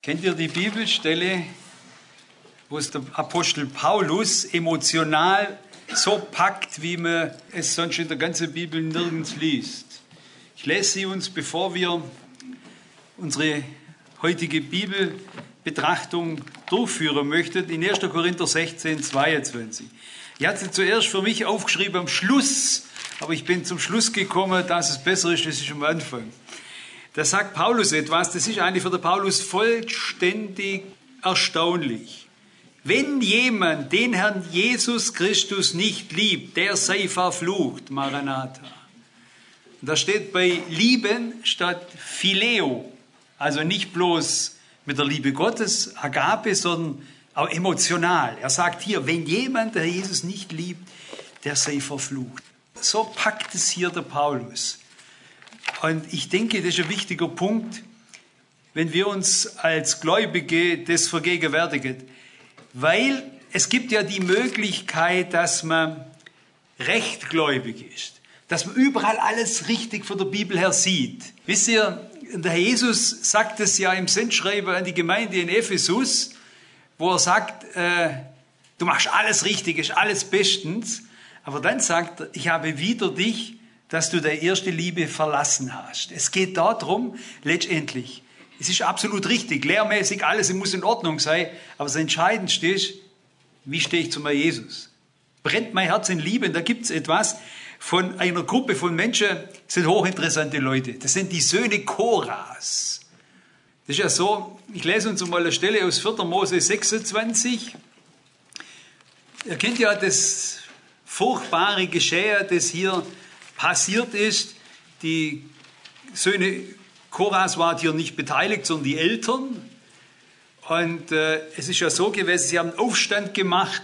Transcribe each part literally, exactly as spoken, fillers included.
Kennt ihr die Bibelstelle, wo es der Apostel Paulus emotional so packt, wie man es sonst in der ganzen Bibel nirgends liest? Ich lese sie uns, bevor wir unsere heutige Bibelbetrachtung durchführen möchten, in erster Korinther sechzehn, zweiundzwanzig. Ich hatte sie zuerst für mich aufgeschrieben am Schluss, aber ich bin zum Schluss gekommen, dass es besser ist, das ist am Anfang. Da sagt Paulus etwas, das ist eigentlich für den Paulus vollständig erstaunlich. Wenn jemand den Herrn Jesus Christus nicht liebt, der sei verflucht, Maranatha. Da steht bei lieben statt Phileo, also nicht bloß mit der Liebe Gottes, Agape, sondern auch emotional. Er sagt hier, wenn jemand der Jesus nicht liebt, der sei verflucht. So packt es hier der Paulus. Und ich denke, das ist ein wichtiger Punkt, wenn wir uns als Gläubige das vergegenwärtigen. Weil es gibt ja die Möglichkeit, dass man rechtgläubig ist. Dass man überall alles richtig von der Bibel her sieht. Wisst ihr, der Herr Jesus sagt es ja im Sendschreiben an die Gemeinde in Ephesus, wo er sagt, äh, du machst alles richtig, ist alles bestens. Aber dann sagt er, ich habe wider dich, dass du deine erste Liebe verlassen hast. Es geht darum, letztendlich, es ist absolut richtig, lehrmäßig alles muss in Ordnung sein, aber das Entscheidendste ist, wie stehe ich zu meinem Jesus? Brennt mein Herz in Liebe? Und da gibt es etwas von einer Gruppe von Menschen, das sind hochinteressante Leute. Das sind die Söhne Koras. Das ist ja so, ich lese uns mal eine Stelle aus vierter Mose sechsundzwanzig. Ihr kennt ja das furchtbare Geschehen, das hier passiert ist. Die Söhne Koras waren hier nicht beteiligt, sondern die Eltern. Und äh, es ist ja so gewesen, sie haben einen Aufstand gemacht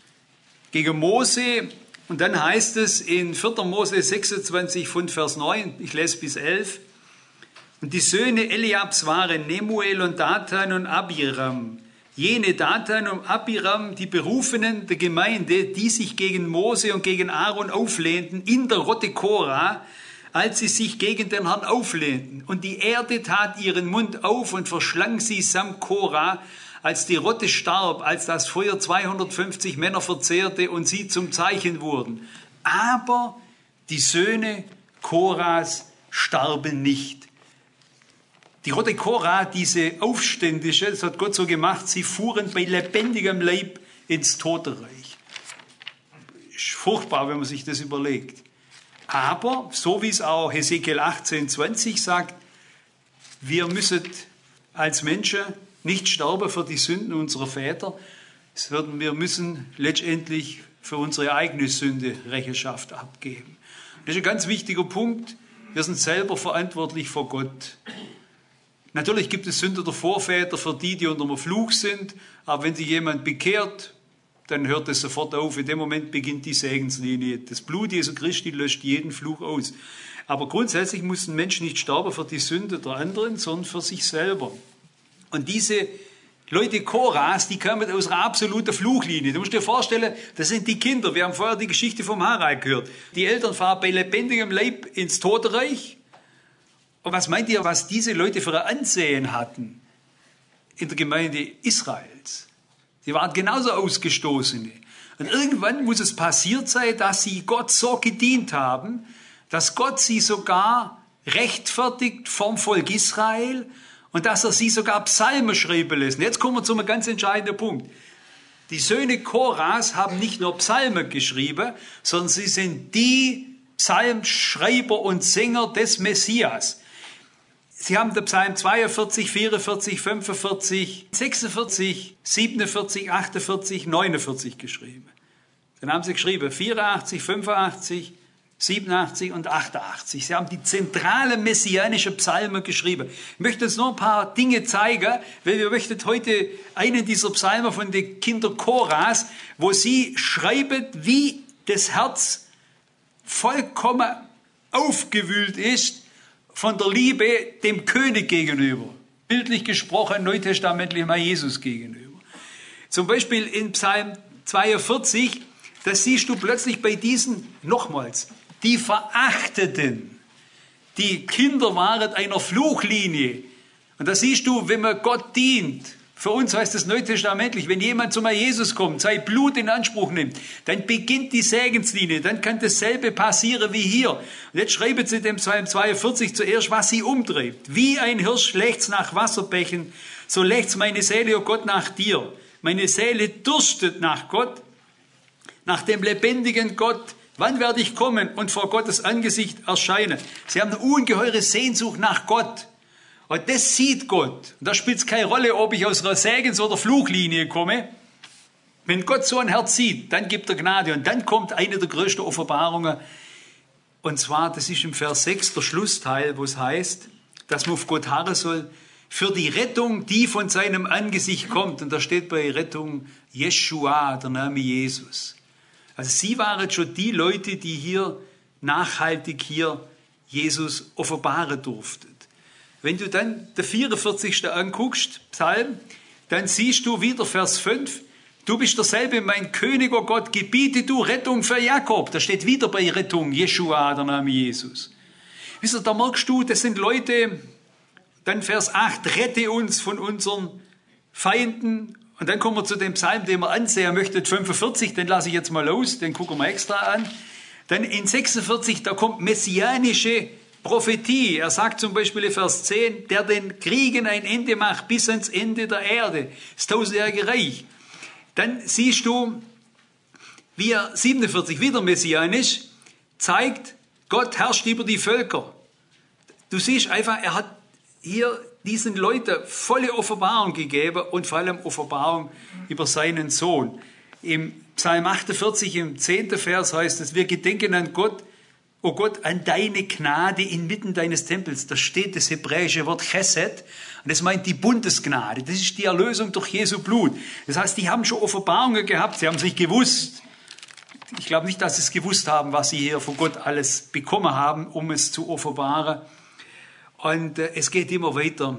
gegen Mose. Und dann heißt es in vierter Mose sechsundzwanzig von Vers neun, ich lese bis elf, und die Söhne Eliabs waren Nemuel und Datan und Abiram. Jene Datan und Abiram, die Berufenen der Gemeinde, die sich gegen Mose und gegen Aaron auflehnten, in der Rotte Korah, als sie sich gegen den Herrn auflehnten. Und die Erde tat ihren Mund auf und verschlang sie samt Korah, als die Rotte starb, als das Feuer zweihundertfünfzig Männer verzehrte und sie zum Zeichen wurden. Aber die Söhne Koras starben nicht. Die Rotte Korah, diese Aufständische, das hat Gott so gemacht, sie fuhren bei lebendigem Leib ins Totenreich. Ist furchtbar, wenn man sich das überlegt. Aber, so wie es auch Hesekiel achtzehn, zwanzig sagt, wir müssen als Menschen nicht sterben für die Sünden unserer Väter, sondern wir müssen letztendlich für unsere eigene Sünde Rechenschaft abgeben. Das ist ein ganz wichtiger Punkt. Wir sind selber verantwortlich vor Gott. Natürlich gibt es Sünder der Vorväter für die, die unter dem Fluch sind, aber wenn sich jemand bekehrt, dann hört es sofort auf. In dem Moment beginnt die Segenslinie. Das Blut Jesu Christi löscht jeden Fluch aus. Aber grundsätzlich muss ein Mensch nicht sterben für die Sünde der anderen, sondern für sich selber. Und diese Leute Koras, die kamen aus einer absoluten Fluchlinie. Du musst dir vorstellen, das sind die Kinder. Wir haben vorher die Geschichte vom Harald gehört. Die Eltern fahren bei lebendigem Leib ins Totenreich. Und was meint ihr, was diese Leute für ein Ansehen hatten in der Gemeinde Israels? Sie waren genauso Ausgestoßene. Und irgendwann muss es passiert sein, dass sie Gott so gedient haben, dass Gott sie sogar rechtfertigt vom Volk Israel und dass er sie sogar Psalmen schreiben lässt. Und jetzt kommen wir zu einem ganz entscheidenden Punkt. Die Söhne Koras haben nicht nur Psalmen geschrieben, sondern sie sind die Psalmschreiber und Sänger des Messias. Sie haben den Psalm zweiundvierzig, vierundvierzig, fünfundvierzig, sechsundvierzig, siebenundvierzig, achtundvierzig, neunundvierzig geschrieben. Dann haben sie geschrieben vierundachtzig, fünfundachtzig, siebenundachtzig und achtundachtzig. Sie haben die zentrale messianische Psalmen geschrieben. Ich möchte uns noch ein paar Dinge zeigen, weil wir möchten heute einen dieser Psalmen von den Kindern Koras, wo sie schreiben, wie das Herz vollkommen aufgewühlt ist von der Liebe dem König gegenüber. Bildlich gesprochen, neutestamentlich mal Jesus gegenüber. Zum Beispiel in Psalm zweiundvierzig, da siehst du plötzlich bei diesen, nochmals, die Verachteten, die Kinder waren einer Fluchlinie. Und da siehst du, wenn man Gott dient, für uns heißt es neutestamentlich, wenn jemand zu Jesus kommt, sein Blut in Anspruch nimmt, dann beginnt die Segenslinie, dann kann dasselbe passieren wie hier. Und jetzt schreiben sie dem Psalm zweiundvierzig zuerst, was sie umtreibt. Wie ein Hirsch lechzt nach Wasserbächen, so lechzt meine Seele, o Gott, nach dir. Meine Seele dürstet nach Gott, nach dem lebendigen Gott. Wann werde ich kommen und vor Gottes Angesicht erscheinen? Sie haben eine ungeheure Sehnsucht nach Gott. Und das sieht Gott. Und da spielt es keine Rolle, ob ich aus einer Segens- oder Fluglinie komme. Wenn Gott so ein Herz sieht, dann gibt er Gnade. Und dann kommt eine der größten Offenbarungen. Und zwar, das ist im Vers sechs, der Schlussteil, wo es heißt, dass man auf Gott harren soll, für die Rettung, die von seinem Angesicht kommt. Und da steht bei Rettung Jeschua, der Name Jesus. Also sie waren schon die Leute, die hier nachhaltig hier Jesus offenbaren durften. Wenn du dann der vierundvierzigste anguckst, Psalm, dann siehst du wieder Vers fünf, du bist derselbe, mein König, o Gott, gebiete du Rettung für Jakob. Da steht wieder bei Rettung Jeschua, der Name Jesus. Wisst ihr, da merkst du, das sind Leute, dann Vers acht, rette uns von unseren Feinden. Und dann kommen wir zu dem Psalm, den wir ansehen möchten, fünfundvierzig, den lasse ich jetzt mal los, den gucken wir extra an. Dann in sechsundvierzig, da kommt messianische Prophetie. Er sagt zum Beispiel in Vers zehn, der den Kriegen ein Ende macht bis ans Ende der Erde. Das tausendjährige Reich. Dann siehst du, wie er siebenundvierzig, wieder messianisch, zeigt, Gott herrscht über die Völker. Du siehst einfach, er hat hier diesen Leuten volle Offenbarung gegeben und vor allem Offenbarung über seinen Sohn. Im Psalm achtundvierzig, im zehnten Vers heißt es, wir gedenken an Gott, o Gott, an deine Gnade inmitten deines Tempels. Da steht das hebräische Wort Chesed und das meint die Bundesgnade. Das ist die Erlösung durch Jesu Blut. Das heißt, die haben schon Offenbarungen gehabt, sie haben sich gewusst. Ich glaube nicht, dass sie es gewusst haben, was sie hier von Gott alles bekommen haben, um es zu offenbaren. Und äh, es geht immer weiter.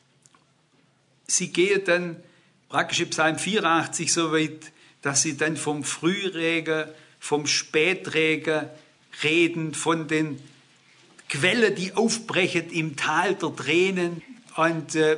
Sie gehen dann praktisch im Psalm vierundachtzig so weit, dass sie dann vom Frühregen, vom Spätregen reden, von den Quellen, die aufbrechen im Tal der Tränen. Und äh,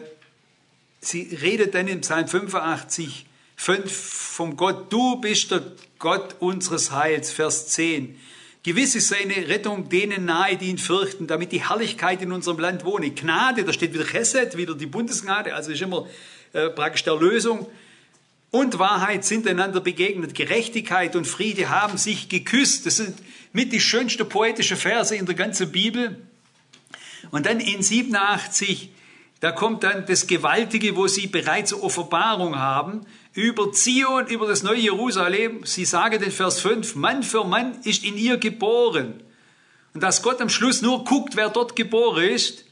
sie redet dann im Psalm fünfundachtzig, fünf vom Gott, du bist der Gott unseres Heils, Vers zehn. Gewiss ist seine Rettung denen nahe, die ihn fürchten, damit die Herrlichkeit in unserem Land wohne. Gnade, da steht wieder Chesed, wieder die Bundesgnade, also ist immer äh, praktisch der Lösung. Und Wahrheit sind einander begegnet. Gerechtigkeit und Friede haben sich geküsst. Das sind mit die schönsten poetischen Verse in der ganzen Bibel. Und dann in siebenundachtzig, da kommt dann das Gewaltige, wo sie bereits eine Offenbarung haben, über Zion, über das neue Jerusalem. Sie sagen in Vers fünf, Mann für Mann ist in ihr geboren. Und dass Gott am Schluss nur guckt, wer dort geboren ist.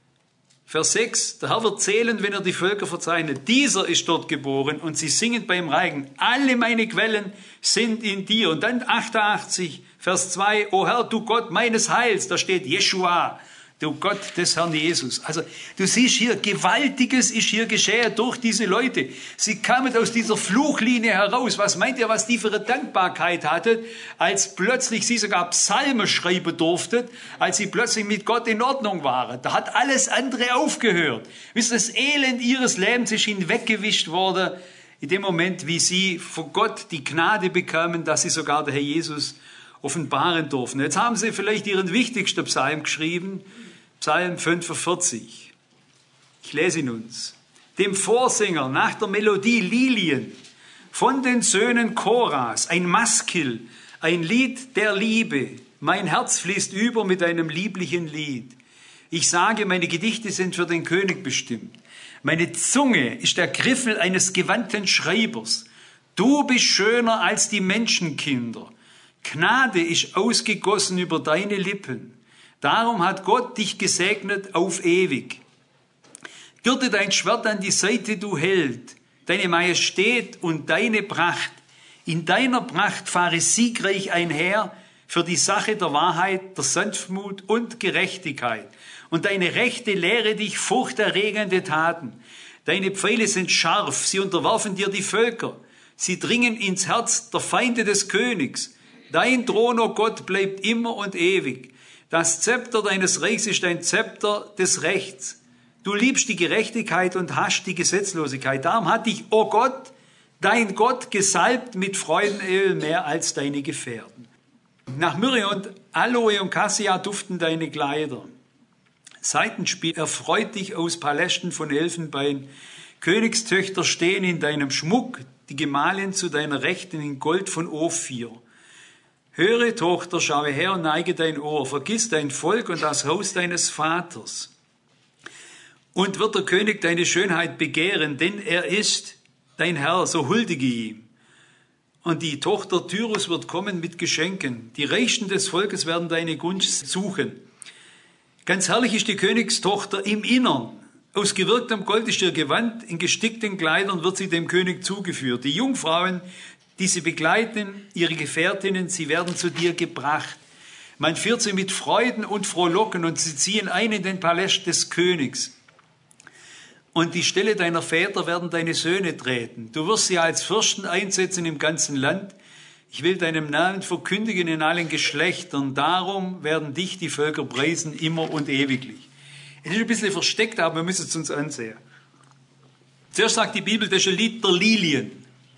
Vers sechs, der Herr wird zählen, wenn er die Völker verzeichnet. Dieser ist dort geboren und sie singen beim Reigen. Alle meine Quellen sind in dir. Und dann achtundachtzig, Vers zwei, O Herr, du Gott meines Heils, da steht Jeschua, du Gott des Herrn Jesus. Also du siehst hier, Gewaltiges ist hier geschehen durch diese Leute. Sie kamen aus dieser Fluchlinie heraus. Was meint ihr, was die für eine Dankbarkeit hatten, als plötzlich sie sogar Psalmen schreiben durften, als sie plötzlich mit Gott in Ordnung waren. Da hat alles andere aufgehört. Wisst ihr, das Elend ihres Lebens ist hinweggewischt worden, in dem Moment, wie sie von Gott die Gnade bekamen, dass sie sogar der Herr Jesus offenbaren durften. Jetzt haben sie vielleicht ihren wichtigsten Psalm geschrieben, Psalm fünfundvierzig. Ich lese ihn uns. Dem Vorsänger nach der Melodie Lilien von den Söhnen Koras, ein Maskil, ein Lied der Liebe. Mein Herz fließt über mit einem lieblichen Lied. Ich sage, meine Gedichte sind für den König bestimmt. Meine Zunge ist der Griffel eines gewandten Schreibers. Du bist schöner als die Menschenkinder. Gnade ist ausgegossen über deine Lippen. Darum hat Gott dich gesegnet auf ewig. Gürte dein Schwert an die Seite, du Held, deine Majestät und deine Pracht. In deiner Pracht fahre siegreich einher für die Sache der Wahrheit, der Sanftmut und Gerechtigkeit. Und deine Rechte lehre dich furchterregende Taten. Deine Pfeile sind scharf, sie unterwerfen dir die Völker. Sie dringen ins Herz der Feinde des Königs. Dein Thron, o Gott, bleibt immer und ewig. Das Zepter deines Reichs ist ein Zepter des Rechts. Du liebst die Gerechtigkeit und hasst die Gesetzlosigkeit. Darum hat dich, o Gott, dein Gott, gesalbt mit Freudenöl mehr als deine Gefährten. Nach Myrrhe und Aloe und Cassia duften deine Kleider. Saitenspiel erfreut dich aus Palästen von Elfenbein. Königstöchter stehen in deinem Schmuck, die Gemahlin zu deiner Rechten in Gold von Ophir. Höre, Tochter, schaue her und neige dein Ohr, vergiss dein Volk und das Haus deines Vaters. Und wird der König deine Schönheit begehren, denn er ist dein Herr, so huldige ihm. Und die Tochter Tyrus wird kommen mit Geschenken. Die Reichsten des Volkes werden deine Gunst suchen. Ganz herrlich ist die Königstochter im Innern. Aus gewirktem Gold ist ihr Gewand, in gestickten Kleidern wird sie dem König zugeführt. Die Jungfrauen, die sie begleiten, ihre Gefährtinnen, sie werden zu dir gebracht. Man führt sie mit Freuden und Frohlocken und sie ziehen ein in den Palast des Königs. Und die Stelle deiner Väter werden deine Söhne treten. Du wirst sie als Fürsten einsetzen im ganzen Land. Ich will deinem Namen verkündigen in allen Geschlechtern. Darum werden dich die Völker preisen, immer und ewiglich. Es ist ein bisschen versteckt, aber wir müssen es uns ansehen. Zuerst sagt die Bibel, das ist ein Lied der Lilien.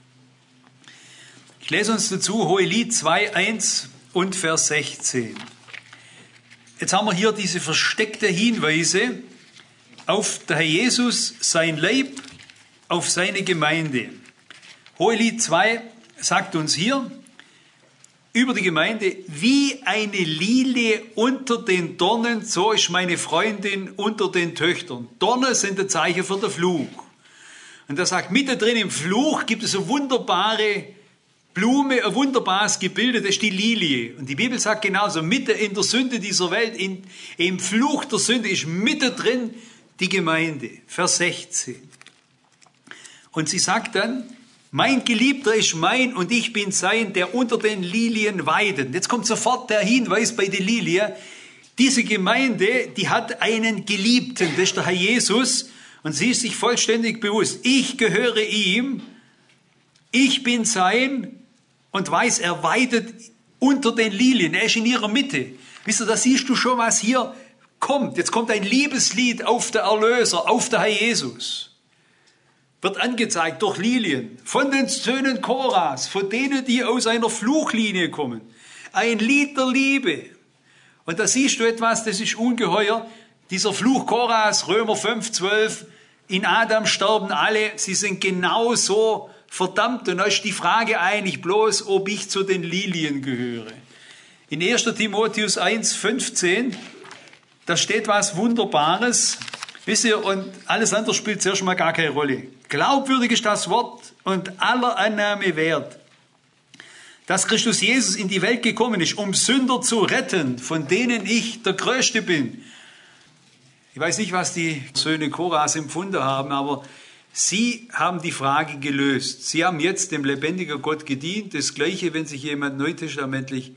Ich lese uns dazu Hohelied zwei, eins und Vers sechzehn. Jetzt haben wir hier diese versteckte Hinweise auf der Herr Jesus, sein Leib, auf seine Gemeinde. Hohelied zwei sagt uns hier über die Gemeinde, wie eine Lilie unter den Dornen, so ist meine Freundin unter den Töchtern. Dornen sind ein Zeichen für den Fluch. Und er sagt, mittendrin im Fluch gibt es eine wunderbare Blume, ein wunderbares Gebilde, das ist die Lilie. Und die Bibel sagt genauso, mitten in der Sünde dieser Welt, in, im Fluch der Sünde ist mittendrin die Gemeinde. Vers sechzehn. Und sie sagt dann, mein Geliebter ist mein und ich bin sein, der unter den Lilien weidet. Jetzt kommt sofort der Hinweis bei der Lilie. Diese Gemeinde, die hat einen Geliebten, das ist der Herr Jesus. Und sie ist sich vollständig bewusst, ich gehöre ihm, ich bin sein und weiß, er weidet unter den Lilien, er ist in ihrer Mitte. Wisst ihr, da siehst du schon, was hier kommt. Jetzt kommt ein Liebeslied auf der Erlöser, auf der Herr Jesus. Wird angezeigt durch Lilien, von den Söhnen Koras, von denen, die aus einer Fluchlinie kommen. Ein Lied der Liebe. Und da siehst du etwas, das ist ungeheuer. Dieser Fluch Koras, Römer fünf, zwölf, in Adam sterben alle, sie sind genauso verdammt. Und da ist die Frage eigentlich bloß, ob ich zu den Lilien gehöre. In erster Timotheus eins, fünfzehn, da steht was Wunderbares. Wisst ihr, und alles andere spielt zuerst mal gar keine Rolle. Glaubwürdig ist das Wort und aller Annahme wert, dass Christus Jesus in die Welt gekommen ist, um Sünder zu retten, von denen ich der Größte bin. Ich weiß nicht, was die Söhne Koras empfunden haben, aber sie haben die Frage gelöst. Sie haben jetzt dem lebendigen Gott gedient. Das Gleiche, wenn sich jemand neutestamentlich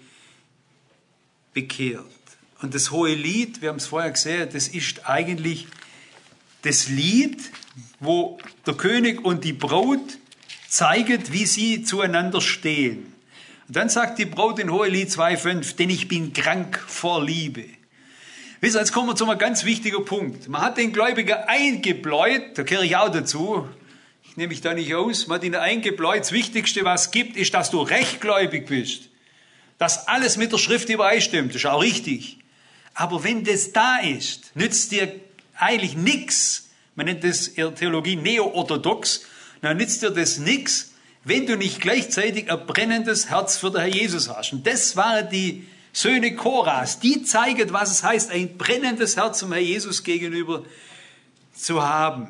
bekehrt. Und das Hohelied, wir haben es vorher gesehen, das ist eigentlich das Lied, wo der König und die Braut zeigen, wie sie zueinander stehen. Und dann sagt die Braut in Hohelied zwei, fünf, denn ich bin krank vor Liebe. Wisst ihr, jetzt kommen wir zu einem ganz wichtigen Punkt. Man hat den Gläubigen eingebläut, da gehöre ich auch dazu, ich nehme mich da nicht aus, man hat ihn eingebläut, das Wichtigste, was es gibt, ist, dass du rechtgläubig bist. Dass alles mit der Schrift übereinstimmt, das ist auch richtig. Aber wenn das da ist, nützt dir eigentlich nichts. Man nennt das in der Theologie neo-orthodox. Dann nützt dir das nichts, wenn du nicht gleichzeitig ein brennendes Herz für den Herr Jesus hast. Und das waren die Söhne Koras. Die zeigen, was es heißt, ein brennendes Herz zum Herr Jesus gegenüber zu haben.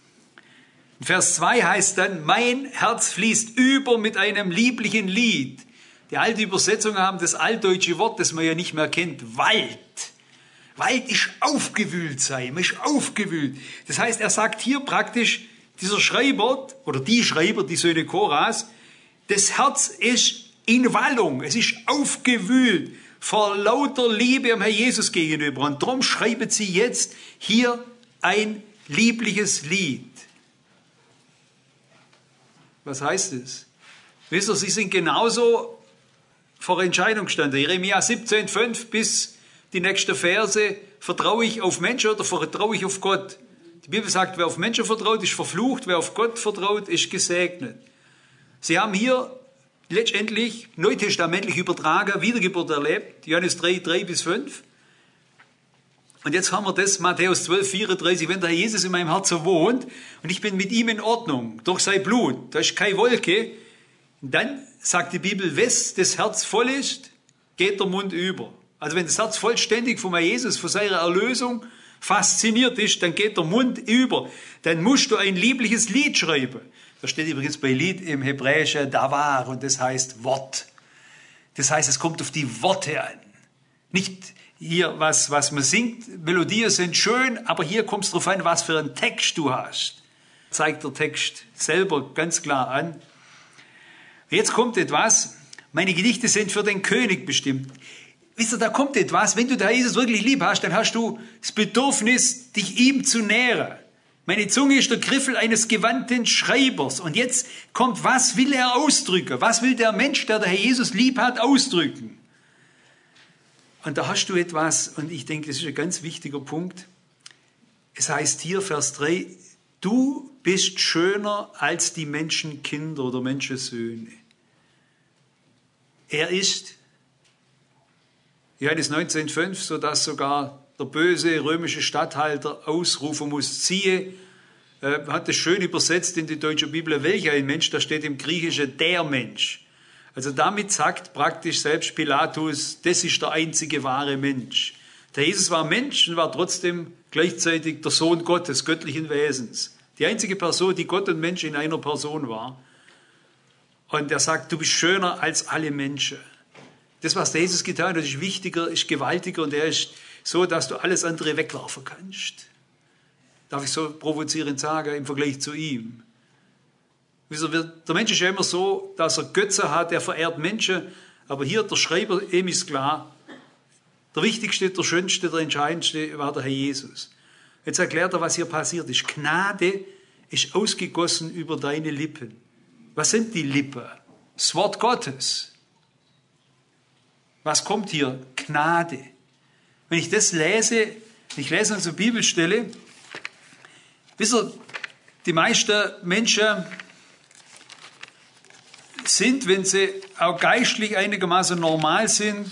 In Vers zwei heißt dann, mein Herz fließt über mit einem lieblichen Lied. Die alte Übersetzungen haben das altdeutsche Wort, das man ja nicht mehr kennt, Wald. Wald ist aufgewühlt sein, man ist aufgewühlt. Das heißt, er sagt hier praktisch, dieser Schreiber oder die Schreiber, die Söhne Koras, das Herz ist in Wallung, es ist aufgewühlt vor lauter Liebe am Herr Jesus gegenüber. Und darum schreiben sie jetzt hier ein liebliches Lied. Was heißt es? Wisst ihr, sie sind genauso vor Entscheidung gestanden. Jeremia siebzehn, fünf bis die nächste Verse. Vertraue ich auf Menschen oder vertraue ich auf Gott? Die Bibel sagt, wer auf Menschen vertraut, ist verflucht, wer auf Gott vertraut, ist gesegnet. Sie haben hier letztendlich neutestamentlich übertragen, Wiedergeburt erlebt, Johannes drei, drei bis fünf. Und jetzt haben wir das, Matthäus zwölf, vierunddreißig, wenn der Herr Jesus in meinem Herzen wohnt und ich bin mit ihm in Ordnung, durch sein Blut, da ist keine Wolke, dann sagt die Bibel, wes das Herz voll ist, geht der Mund über. Also wenn das Herz vollständig von Herrn Jesus, von seiner Erlösung fasziniert ist, dann geht der Mund über. Dann musst du ein liebliches Lied schreiben. Da steht übrigens bei Lied im Hebräischen Davar und das heißt Wort. Das heißt, es kommt auf die Worte an. Nicht hier, was, was man singt, Melodien sind schön, aber hier kommt es darauf an, was für einen Text du hast. Zeigt der Text selber ganz klar an. Jetzt kommt etwas, meine Gedichte sind für den König bestimmt. Wisst ihr, da kommt etwas, wenn du da Jesus wirklich lieb hast, dann hast du das Bedürfnis, dich ihm zu nähren. Meine Zunge ist der Griffel eines gewandten Schreibers. Und jetzt kommt, was will er ausdrücken? Was will der Mensch, der der Herr Jesus lieb hat, ausdrücken? Und da hast du etwas, und ich denke, das ist ein ganz wichtiger Punkt. Es heißt hier, Vers drei, du bist schöner als die Menschenkinder oder Menschensöhne. Er ist, Johannes neunzehn, fünf, sodass sogar der böse römische Statthalter ausrufen muss, siehe, äh, hat es schön übersetzt in die deutsche Bibel, welcher ein Mensch, da steht im Griechischen der Mensch. Also damit sagt praktisch selbst Pilatus, das ist der einzige wahre Mensch. Der Jesus war Mensch und war trotzdem gleichzeitig der Sohn Gottes, göttlichen Wesens. Die einzige Person, die Gott und Mensch in einer Person war. Und er sagt, du bist schöner als alle Menschen. Das, was der Jesus getan hat, ist wichtiger, ist gewaltiger und er ist so, dass du alles andere wegwerfen kannst. Darf ich so provozierend sagen, im Vergleich zu ihm. Der Mensch ist ja immer so, dass er Götze hat, er verehrt Menschen, aber hier der Schreiber, ihm ist klar, der wichtigste, der schönste, der entscheidendste war der Herr Jesus. Jetzt erklärt er, was hier passiert ist. Gnade ist ausgegossen über deine Lippen. Was sind die Lippen? Das Wort Gottes. Was kommt hier? Gnade. Wenn ich das lese, ich lese unsere Bibelstelle, wisst ihr, die meisten Menschen sind, wenn sie auch geistlich einigermaßen normal sind,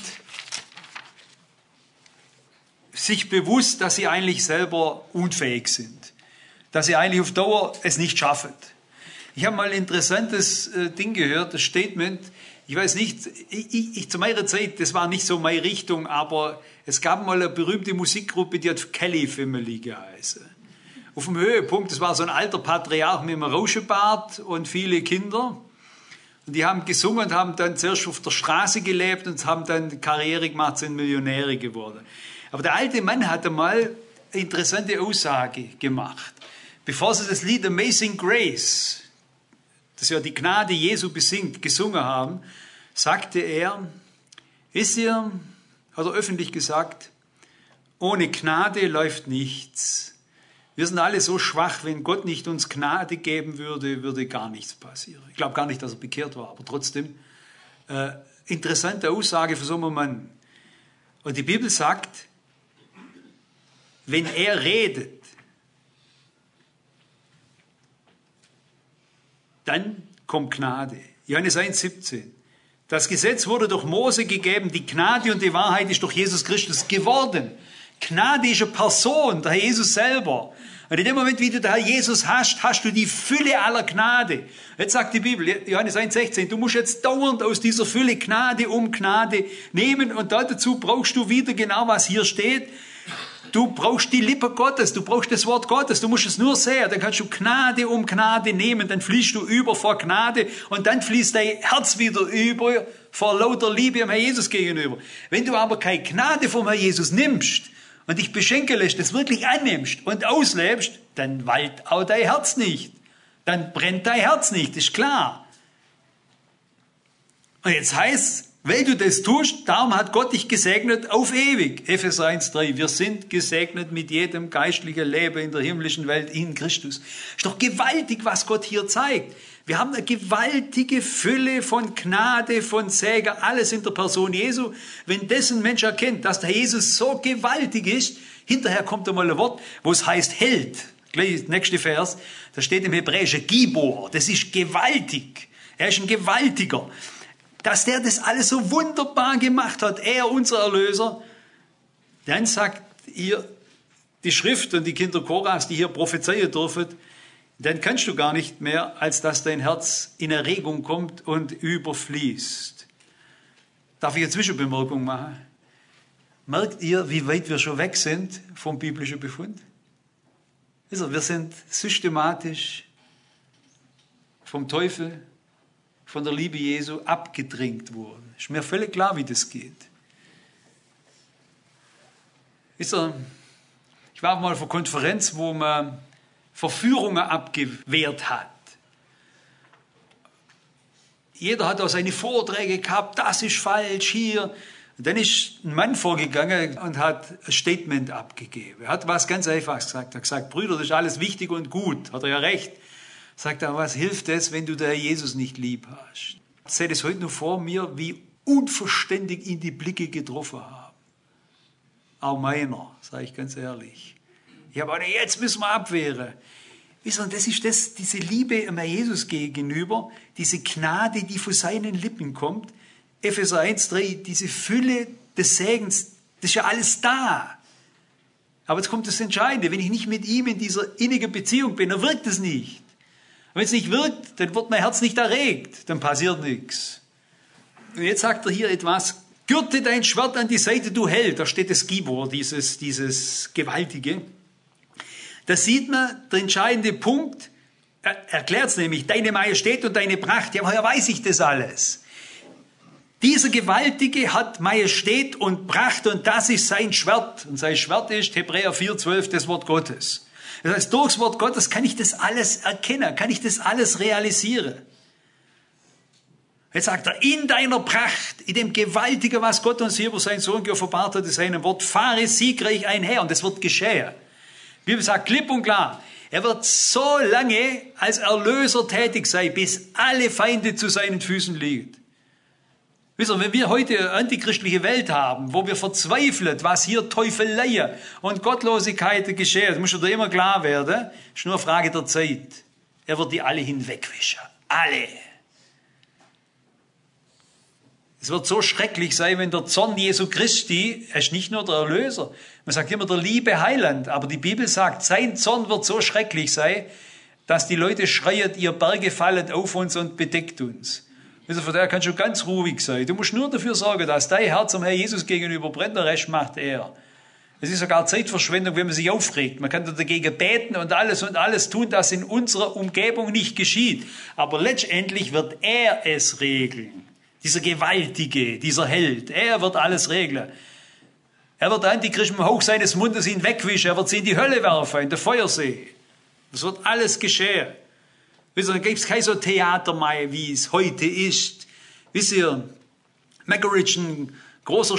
sich bewusst, dass sie eigentlich selber unfähig sind. Dass sie eigentlich auf Dauer es nicht schaffen. Ich habe mal ein interessantes äh, Ding gehört, das Statement, ich weiß nicht, ich, ich, ich, zu meiner Zeit, das war nicht so meine Richtung, aber es gab mal eine berühmte Musikgruppe, die hat Kelly Family geheißen. Auf dem Höhepunkt, das war so ein alter Patriarch mit einem Rauschebart und viele Kinder. Und die haben gesungen und haben dann zuerst auf der Straße gelebt und haben dann Karriere gemacht, sind Millionäre geworden. Aber der alte Mann hatte mal eine interessante Aussage gemacht. Bevor sie das Lied Amazing Grace, das ja die Gnade Jesu besingt, gesungen haben, sagte er, wisst ihr, hat er öffentlich gesagt, ohne Gnade läuft nichts. Wir sind alle so schwach, wenn Gott nicht uns Gnade geben würde, würde gar nichts passieren. Ich glaube gar nicht, dass er bekehrt war, aber trotzdem, äh, interessante Aussage für so einen Mann. Und die Bibel sagt, wenn er redet, dann kommt Gnade. Johannes eins, siebzehn. Das Gesetz wurde durch Mose gegeben, die Gnade und die Wahrheit ist durch Jesus Christus geworden. Gnade ist eine Person, der Herr Jesus selber. Und in dem Moment, wie du den Herr Jesus hast, hast du die Fülle aller Gnade. Jetzt sagt die Bibel, Johannes eins, sechzehn, du musst jetzt dauernd aus dieser Fülle Gnade um Gnade nehmen und dazu brauchst du wieder genau, was hier steht. Du brauchst die Lippe Gottes, du brauchst das Wort Gottes, du musst es nur sehen, dann kannst du Gnade um Gnade nehmen, dann fließt du über vor Gnade und dann fließt dein Herz wieder über vor lauter Liebe am Herr Jesus gegenüber. Wenn du aber keine Gnade vom Herr Jesus nimmst und dich beschenken lässt, das wirklich annimmst und auslebst, dann wallt auch dein Herz nicht. Dann brennt dein Herz nicht, ist klar. Und jetzt heißt, weil du das tust, darum hat Gott dich gesegnet auf ewig. Epheser eins, drei. Wir sind gesegnet mit jedem geistlichen Leben in der himmlischen Welt in Christus. Ist doch gewaltig, was Gott hier zeigt. Wir haben eine gewaltige Fülle von Gnade, von Segen, alles in der Person Jesu. Wenn das ein Mensch erkennt, dass der Jesus so gewaltig ist, hinterher kommt einmal ein Wort, wo es heißt Held. Gleich, nächste Vers, da steht im Hebräischen Gibor, das ist gewaltig. Er ist ein Gewaltiger. Dass der das alles so wunderbar gemacht hat, er, unser Erlöser, dann sagt ihr die Schrift und die Kinder Korahs, die hier prophezeien dürfen, dann kannst du gar nicht mehr, als dass dein Herz in Erregung kommt und überfließt. Darf ich eine Zwischenbemerkung machen? Merkt ihr, wie weit wir schon weg sind vom biblischen Befund? Also, wir sind systematisch vom Teufel, von der Liebe Jesu abgedrängt worden. Ist mir völlig klar, wie das geht. Ist er, ich war mal auf einer Konferenz, wo man Verführungen abgewehrt hat. Jeder hat auch seine Vorträge gehabt, das ist falsch, hier. Und dann ist ein Mann vorgegangen und hat ein Statement abgegeben. Er hat was ganz Einfaches gesagt. Er hat gesagt, Brüder, das ist alles wichtig und gut. Hat er ja recht. Sagt er, was hilft es, wenn du den Herr Jesus nicht lieb hast? Ich sehe das heute noch vor mir, wie unverständig ihn die Blicke getroffen haben. Auch meiner, sage ich ganz ehrlich. Ich habe auch nicht, jetzt müssen wir abwehren. Wisst ihr, das ist das, diese Liebe dem Herr Jesus gegenüber, diese Gnade, die von seinen Lippen kommt. Epheser eins drei, diese Fülle des Segens, das ist ja alles da. Aber jetzt kommt das Entscheidende, wenn ich nicht mit ihm in dieser innigen Beziehung bin, dann wirkt es nicht. Und wenn es nicht wirkt, dann wird mein Herz nicht erregt, dann passiert nichts. Und jetzt sagt er hier etwas, gürte dein Schwert an die Seite, du Held. Da steht das Gibor, dieses, dieses Gewaltige. Da sieht man der entscheidende Punkt, er erklärt es nämlich, deine Majestät und deine Pracht. Ja, woher weiß ich das alles? Dieser Gewaltige hat Majestät und Pracht und das ist sein Schwert. Und sein Schwert ist Hebräer vier zwölf, das Wort Gottes. Das heißt, durchs Wort Gottes kann ich das alles erkennen, kann ich das alles realisieren. Jetzt sagt er, in deiner Pracht, in dem Gewaltigen, was Gott uns hier über seinen Sohn geoffenbart hat, in seinem Wort, fahre siegreich einher. Und das wird geschehen. Die Bibel sagt klipp und klar, er wird so lange als Erlöser tätig sein, bis alle Feinde zu seinen Füßen liegen. Wisst ihr, wenn wir heute eine antichristliche Welt haben, wo wir verzweifeln, was hier Teufelei und Gottlosigkeit geschieht, das muss dir immer klar werden, ist nur eine Frage der Zeit. Er wird die alle hinwegwischen. Alle. Es wird so schrecklich sein, wenn der Zorn Jesu Christi, er ist nicht nur der Erlöser, man sagt immer der liebe Heiland, aber die Bibel sagt, sein Zorn wird so schrecklich sein, dass die Leute schreien, ihr Berge fallen auf uns und bedeckt uns. Also von daher kannst du ganz ruhig sein. Du musst nur dafür sorgen, dass dein Herz am Herr Jesus gegenüber brennt, der Rest macht er. Es ist sogar Zeitverschwendung, wenn man sich aufregt. Man kann dagegen beten und alles und alles tun, das in unserer Umgebung nicht geschieht. Aber letztendlich wird er es regeln. Dieser Gewaltige, dieser Held, er wird alles regeln. Er wird Antichrist im Hauch seines Mundes hinwegwischen, er wird sie in die Hölle werfen, in den Feuersee. Das wird alles geschehen. Wisst ihr, dann gibt es kein so Theater mehr, wie es heute ist. Wisst ihr, Mackerich, ein großer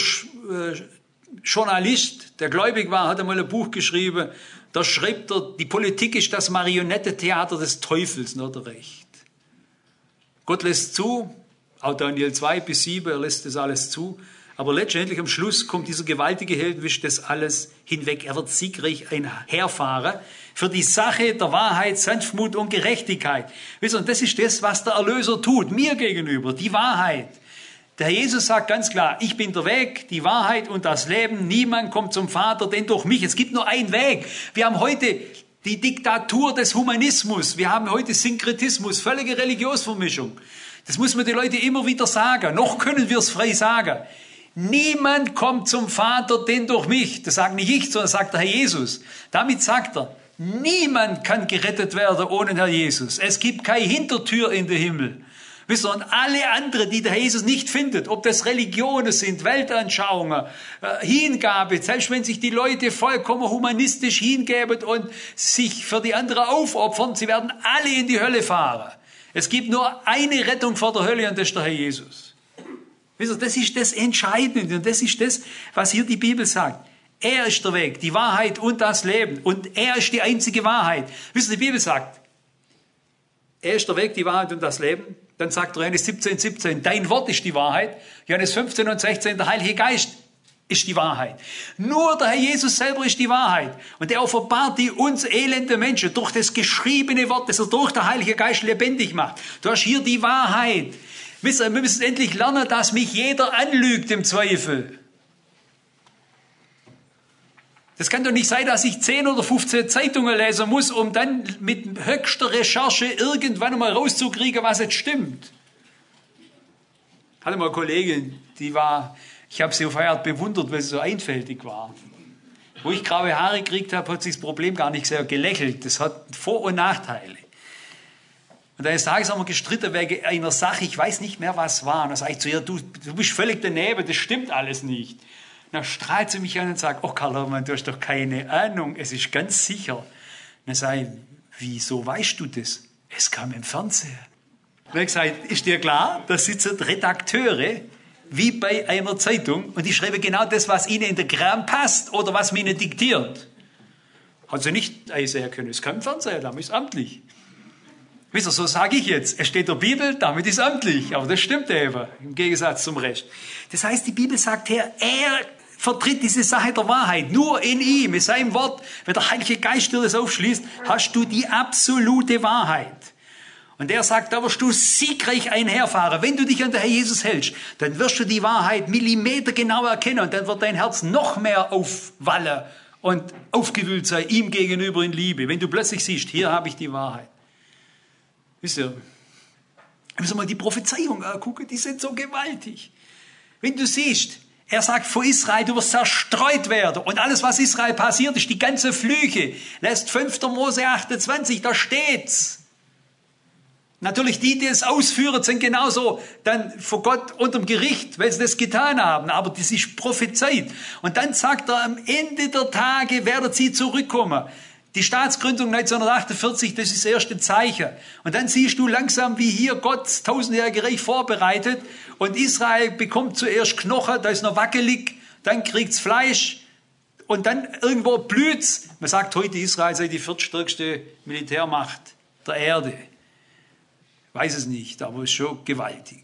Journalist, der gläubig war, hat einmal ein Buch geschrieben, da schreibt er, die Politik ist das Marionettentheater des Teufels, nicht der Recht. Gott lässt zu, auch Daniel zwei bis sieben, er lässt das alles zu, aber letztendlich am Schluss kommt dieser gewaltige Held, wischt das alles hinweg. Er wird siegreich einherfahren für die Sache der Wahrheit, Sanftmut und Gerechtigkeit. Wisst ihr, und das ist das, was der Erlöser tut, mir gegenüber, die Wahrheit. Der Herr Jesus sagt ganz klar, ich bin der Weg, die Wahrheit und das Leben. Niemand kommt zum Vater, denn durch mich. Es gibt nur einen Weg. Wir haben heute die Diktatur des Humanismus. Wir haben heute Synkretismus, völlige Religionsvermischung. Das muss man den Leuten immer wieder sagen. Noch können wir es frei sagen. Niemand kommt zum Vater, denn durch mich. Das sagt nicht ich, sondern sagt der Herr Jesus. Damit sagt er, niemand kann gerettet werden ohne Herr Jesus. Es gibt keine Hintertür in den Himmel. Wisst ihr, und alle anderen, die der Herr Jesus nicht findet, ob das Religionen sind, Weltanschauungen, Hingabe, selbst wenn sich die Leute vollkommen humanistisch hingeben und sich für die anderen aufopfern, sie werden alle in die Hölle fahren. Es gibt nur eine Rettung vor der Hölle und das ist der Herr Jesus. Wisst ihr, das ist das Entscheidende und das ist das, was hier die Bibel sagt. Er ist der Weg, die Wahrheit und das Leben und er ist die einzige Wahrheit. Wisst ihr, die Bibel sagt, er ist der Weg, die Wahrheit und das Leben. Dann sagt Johannes siebzehn, siebzehn, dein Wort ist die Wahrheit. Johannes fünfzehn und sechzehn, der Heilige Geist ist die Wahrheit. Nur der Herr Jesus selber ist die Wahrheit. Und er offenbart die uns elende Menschen durch das geschriebene Wort, das er durch den Heiligen Geist lebendig macht. Du hast hier die Wahrheit. Wisst ihr, wir müssen endlich lernen, dass mich jeder anlügt im Zweifel. Das kann doch nicht sein, dass ich zehn oder fünfzehn Zeitungen lesen muss, um dann mit höchster Recherche irgendwann mal rauszukriegen, was jetzt stimmt. Ich hatte mal eine Kollegin, die war, ich habe sie auf eine Art bewundert, weil sie so einfältig war. Wo ich graue Haare gekriegt habe, hat sich das Problem gar nicht sehr gelächelt. Das hat Vor- und Nachteile. Und eines Tages haben wir gestritten wegen einer Sache, ich weiß nicht mehr, was war. Und dann sage ich zu ihr, du, du bist völlig daneben, das stimmt alles nicht. Dann strahlt sie mich an und sagt, oh Karl Hermann, du hast doch keine Ahnung, es ist ganz sicher. Dann sage ich, wieso weißt du das? Es kam im Fernsehen. Dann habe ich gesagt, ist dir klar, da sitzen Redakteure, wie bei einer Zeitung, und die schreiben genau das, was ihnen in den Kram passt oder was man ihnen diktiert. Hat sie nicht einsehen können, es kam im Fernsehen, damit ist es amtlich. Wisst ihr, so sage ich jetzt, es steht in der Bibel, damit ist es amtlich. Aber das stimmt eben, im Gegensatz zum Rest. Das heißt, die Bibel sagt her, er vertritt diese Sache der Wahrheit. Nur in ihm, in seinem Wort, wenn der Heilige Geist dir das aufschließt, hast du die absolute Wahrheit. Und er sagt, da wirst du siegreich einherfahren. Wenn du dich an den Herr Jesus hältst, dann wirst du die Wahrheit millimetergenau erkennen und dann wird dein Herz noch mehr aufwallen und aufgewühlt sein, ihm gegenüber in Liebe. Wenn du plötzlich siehst, hier habe ich die Wahrheit. Wisst ihr, müssen wir mal die Prophezeiung angucken, die sind so gewaltig. Wenn du siehst, er sagt vor Israel, du wirst zerstreut werden. Und alles, was Israel passiert, ist die ganze Flüche. Lässt fünfter Mose achtundzwanzig, da steht's. Natürlich, die, die es ausführen, sind genauso dann vor Gott unterm Gericht, weil sie das getan haben. Aber das ist prophezeit. Und dann sagt er, am Ende der Tage werden sie zurückkommen. Die Staatsgründung neunzehnhundertachtundvierzig, das ist das erste Zeichen. Und dann siehst du langsam, wie hier Gott das tausendjährige Reich vorbereitet. Und Israel bekommt zuerst Knochen, da ist noch wackelig. Dann kriegt's Fleisch. Und dann irgendwo blüht's. Man sagt heute, Israel sei die viertstärkste Militärmacht der Erde. Ich weiß es nicht, aber es ist schon gewaltig.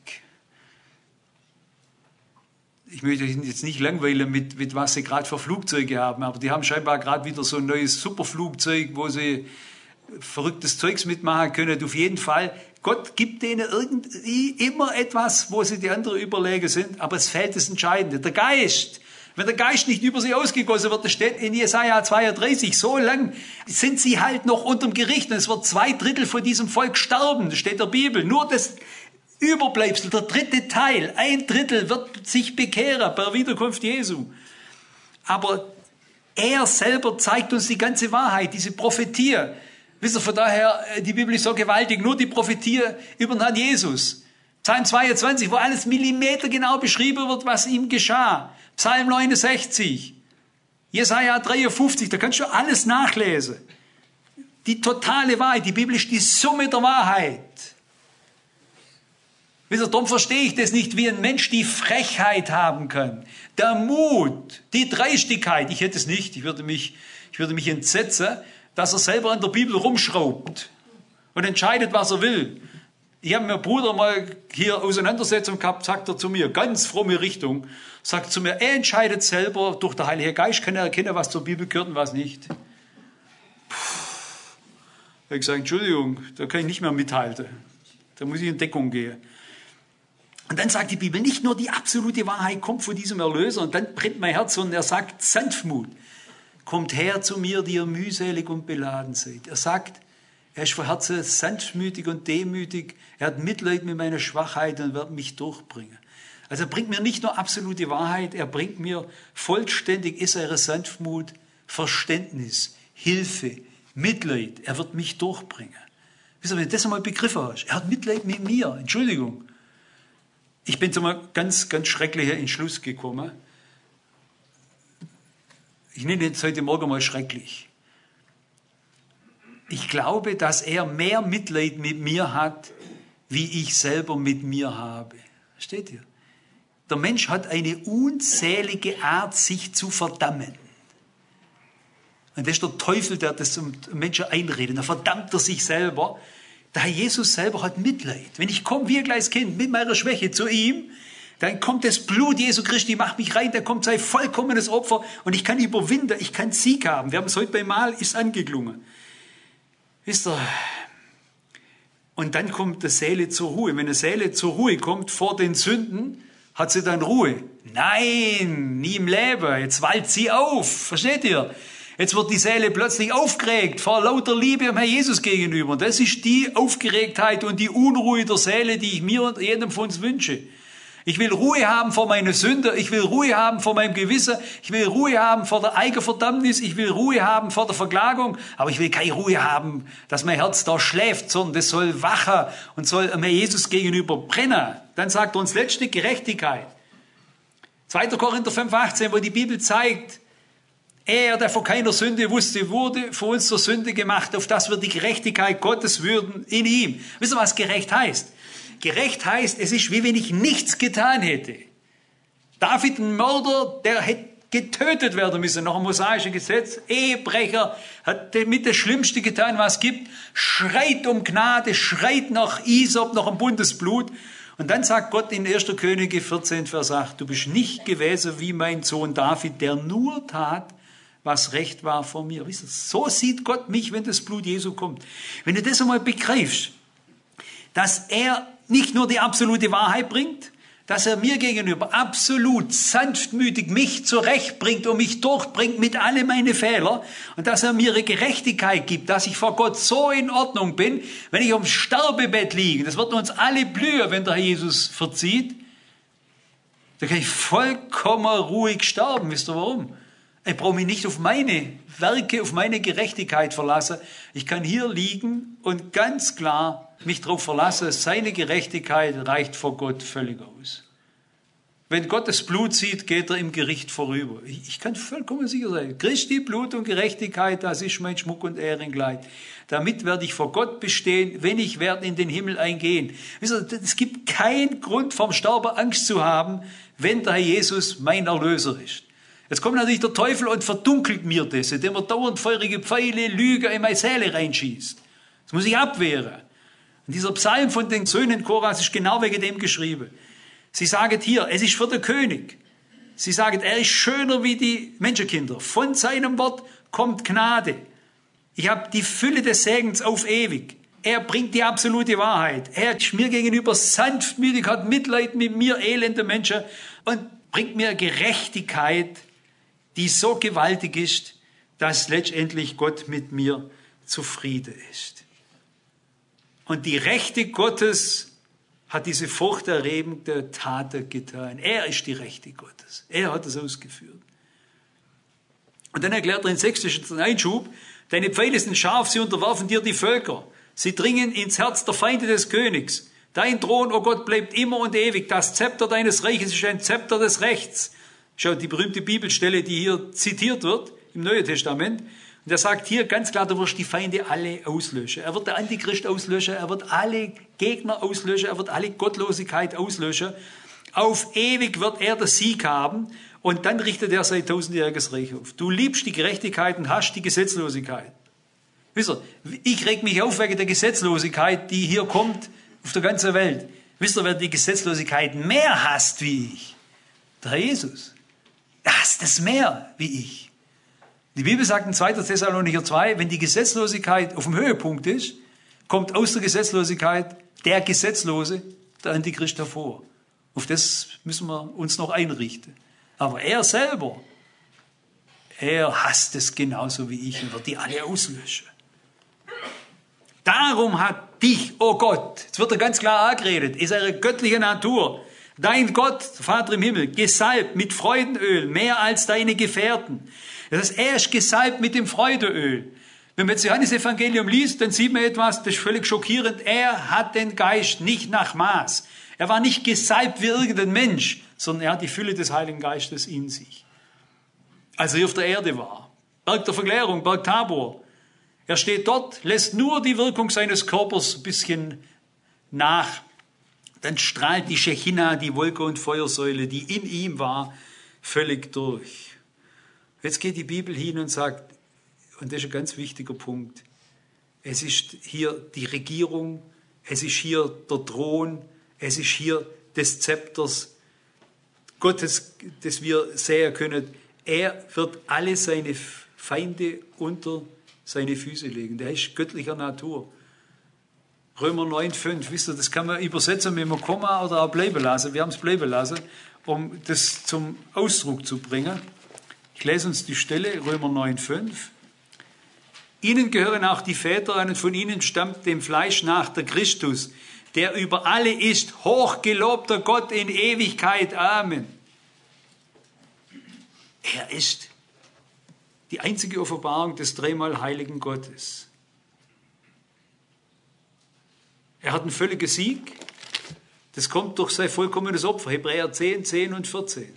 Ich möchte euch jetzt nicht langweilen mit, mit was sie gerade für Flugzeuge haben, aber die haben scheinbar gerade wieder so ein neues Superflugzeug, wo sie verrücktes Zeugs mitmachen können. Auf jeden Fall, Gott gibt denen irgendwie immer etwas, wo sie die anderen überlegen sind, aber es fehlt das Entscheidende, der Geist. Wenn der Geist nicht über sie ausgegossen wird, das steht in Jesaja zweiunddreißig, so lang sind sie halt noch unterm Gericht und es wird zwei Drittel von diesem Volk sterben, das steht in der Bibel. Nur das Überbleibsel, der dritte Teil, ein Drittel wird sich bekehren bei der Wiederkunft Jesu. Aber er selber zeigt uns die ganze Wahrheit, diese Prophetie. Wisst ihr, von daher, die Bibel ist so gewaltig, nur die Prophetie über den Herrn Jesus. Psalm zweiundzwanzig, wo alles millimetergenau beschrieben wird, was ihm geschah. Psalm neunundsechzig, Jesaja dreiundfünfzig, da kannst du alles nachlesen. Die totale Wahrheit, die Bibel ist die Summe der Wahrheit. Wisst ihr, darum verstehe ich das nicht, wie ein Mensch die Frechheit haben kann. Der Mut, die Dreistigkeit, ich hätte es nicht, ich würde mich, ich würde mich entsetzen, dass er selber an der Bibel rumschraubt und entscheidet, was er will. Ich habe mit meinem Bruder mal hier Auseinandersetzung gehabt, sagt er zu mir, ganz fromme Richtung, sagt zu mir, er entscheidet selber, durch den Heiligen Geist kann er erkennen, was zur Bibel gehört und was nicht. Puh. Ich habe gesagt, Entschuldigung, da kann ich nicht mehr mithalten. Da muss ich in Deckung gehen. Und dann sagt die Bibel, nicht nur die absolute Wahrheit kommt von diesem Erlöser, und dann brennt mein Herz, sondern er sagt, Sanftmut, kommt her zu mir, die ihr mühselig und beladen seid. Er sagt, er ist von Herzen sanftmütig und demütig. Er hat Mitleid mit meiner Schwachheit und wird mich durchbringen. Also er bringt mir nicht nur absolute Wahrheit, er bringt mir vollständig ist er Sanftmut, Verständnis, Hilfe, Mitleid. Er wird mich durchbringen. Wisst ihr, wenn du das einmal begriffen hast, er hat Mitleid mit mir, Entschuldigung. Ich bin zu einem ganz, ganz schrecklichen Entschluss gekommen. Ich nenne es heute Morgen mal schrecklich. Ich glaube, dass er mehr Mitleid mit mir hat, wie ich selber mit mir habe. Steht hier. Der Mensch hat eine unzählige Art, sich zu verdammen. Und das ist der Teufel, der das zum Menschen einredet. Da verdammt er sich selber. Der Herr Jesus selber hat Mitleid. Wenn ich komme wie ein kleines Kind mit meiner Schwäche zu ihm, Dann kommt das Blut Jesu Christi, macht mich rein, dann kommt sein vollkommenes Opfer und ich kann überwinden, ich kann Sieg haben. Wir haben es heute beim Mahl, ist angeklungen. Wisst ihr? Und dann kommt die Seele zur Ruhe. Wenn eine Seele zur Ruhe kommt vor den Sünden, hat sie dann Ruhe? Nein, nie im Leben. Jetzt wallt sie auf. Versteht ihr? Jetzt wird die Seele plötzlich aufgeregt vor lauter Liebe dem Herrn Jesus gegenüber. Und das ist die Aufgeregtheit und die Unruhe der Seele, die ich mir und jedem von uns wünsche. Ich will Ruhe haben vor meiner Sünde. Ich will Ruhe haben vor meinem Gewissen. Ich will Ruhe haben vor der Eigenverdammnis. Ich will Ruhe haben vor der Verklagung. Aber ich will keine Ruhe haben, dass mein Herz da schläft, sondern das soll wachen und soll dem Herrn Jesus gegenüber brennen. Dann sagt er uns letzte Gerechtigkeit. zweiter Korinther fünf, achtzehn, wo die Bibel zeigt, er, der vor keiner Sünde wusste, wurde für uns zur Sünde gemacht, auf dass wir die Gerechtigkeit Gottes würden in ihm. Wisst ihr, was gerecht heißt? Gerecht heißt, es ist wie wenn ich nichts getan hätte. David, ein Mörder, der hätte getötet werden müssen nach dem mosaischen Gesetz. Ehebrecher, hat mit das Schlimmste getan, was es gibt. Schreit um Gnade, schreit nach Isop, nach dem Bundesblut. Und dann sagt Gott in erster Könige vierzehn, Vers acht, du bist nicht gewesen wie mein Sohn David, der nur tat, was recht war vor mir. Wisst ihr, so sieht Gott mich, wenn das Blut Jesu kommt. Wenn du das einmal begreifst, dass er nicht nur die absolute Wahrheit bringt, dass er mir gegenüber absolut sanftmütig mich zurechtbringt und mich durchbringt mit alle meine Fehler und dass er mir eine Gerechtigkeit gibt, dass ich vor Gott so in Ordnung bin, wenn ich ums Sterbebett liege. Das wird uns alle blühen, wenn der Herr Jesus verzieht. Da kann ich vollkommen ruhig sterben. Wisst ihr warum? Ich brauche mich nicht auf meine Werke, auf meine Gerechtigkeit verlassen. Ich kann hier liegen und ganz klar mich darauf verlassen, seine Gerechtigkeit reicht vor Gott völlig aus. Wenn Gott das Blut sieht, geht er im Gericht vorüber. Ich, ich kann vollkommen sicher sein, Christi Blut und Gerechtigkeit, das ist mein Schmuck und Ehrenkleid. Damit werde ich vor Gott bestehen, wenn ich werde in den Himmel eingehen. Es gibt keinen Grund, vom Sterben Angst zu haben, wenn der Herr Jesus mein Erlöser ist. Jetzt kommt natürlich der Teufel und verdunkelt mir das, indem er dauernd feurige Pfeile, Lüge in meine Seele reinschießt. Das muss ich abwehren. Und dieser Psalm von den Söhnen Koras ist genau wegen dem geschrieben. Sie sagen hier, es ist für den König. Sie sagen, er ist schöner wie die Menschenkinder. Von seinem Wort kommt Gnade. Ich habe die Fülle des Segens auf ewig. Er bringt die absolute Wahrheit. Er ist mir gegenüber sanftmütig, hat Mitleid mit mir, elende Menschen, und bringt mir Gerechtigkeit, die so gewaltig ist, dass letztendlich Gott mit mir zufrieden ist. Und die Rechte Gottes hat diese furchterregende Taten getan. Er ist die Rechte Gottes. Er hat es ausgeführt. Und dann erklärt er in sächsischen Einschub, deine Pfeile sind scharf, sie unterwerfen dir die Völker. Sie dringen ins Herz der Feinde des Königs. Dein Thron, o oh Gott, bleibt immer und ewig. Das Zepter deines Reiches ist ein Zepter des Rechts. Schaut, die berühmte Bibelstelle, die hier zitiert wird im Neuen Testament. Und er sagt hier ganz klar, du wirst die Feinde alle auslöschen. Er wird der Antichrist auslöschen, er wird alle Gegner auslöschen, er wird alle Gottlosigkeit auslöschen. Auf ewig wird er den Sieg haben und dann richtet er sein tausendjähriges Reich auf. Du liebst die Gerechtigkeit und hast die Gesetzlosigkeit. Wisst ihr, ich reg mich auf wegen der Gesetzlosigkeit, die hier kommt auf der ganzen Welt. Wisst ihr, wer die Gesetzlosigkeit mehr hasst wie ich? Der Herr Jesus. Er hasst es mehr wie ich. Die Bibel sagt in zweiter Thessalonicher zwei, wenn die Gesetzlosigkeit auf dem Höhepunkt ist, kommt aus der Gesetzlosigkeit der Gesetzlose, der Antichrist, hervor. Auf das müssen wir uns noch einrichten. Aber er selber, er hasst es genauso wie ich und wird die alle auslöschen. Darum hat dich, oh Gott, jetzt wird er ganz klar angeredet, ist eine göttliche Natur, dein Gott, Vater im Himmel, gesalbt mit Freudenöl, mehr als deine Gefährten. Das heißt, er ist gesalbt mit dem Freudeöl. Wenn man jetzt Johannes Evangelium liest, dann sieht man etwas, das ist völlig schockierend. Er hat den Geist nicht nach Maß. Er war nicht gesalbt wie irgendein Mensch, sondern er hat die Fülle des Heiligen Geistes in sich. Als er auf der Erde war. Berg der Verklärung, Berg Tabor. Er steht dort, lässt nur die Wirkung seines Körpers ein bisschen nach. Dann strahlt die Shechinah, die Wolke und Feuersäule, die in ihm war, völlig durch. Jetzt geht die Bibel hin und sagt, und das ist ein ganz wichtiger Punkt, es ist hier die Regierung, es ist hier der Thron, es ist hier des Zepters Gottes, das wir sehen können, er wird alle seine Feinde unter seine Füße legen. Der ist göttlicher Natur. Römer neun, fünf, wisst ihr, das kann man übersetzen mit einem Komma oder auch bleiben lassen. Wir haben es bleiben lassen, um das zum Ausdruck zu bringen. Ich lese uns die Stelle, Römer neun, fünf. Ihnen gehören auch die Väter an und von ihnen stammt dem Fleisch nach der Christus, der über alle ist, hochgelobter Gott in Ewigkeit. Amen. Er ist die einzige Offenbarung des dreimal heiligen Gottes. Er hat einen völligen Sieg. Das kommt durch sein vollkommenes Opfer. Hebräer zehn, zehn und vierzehn.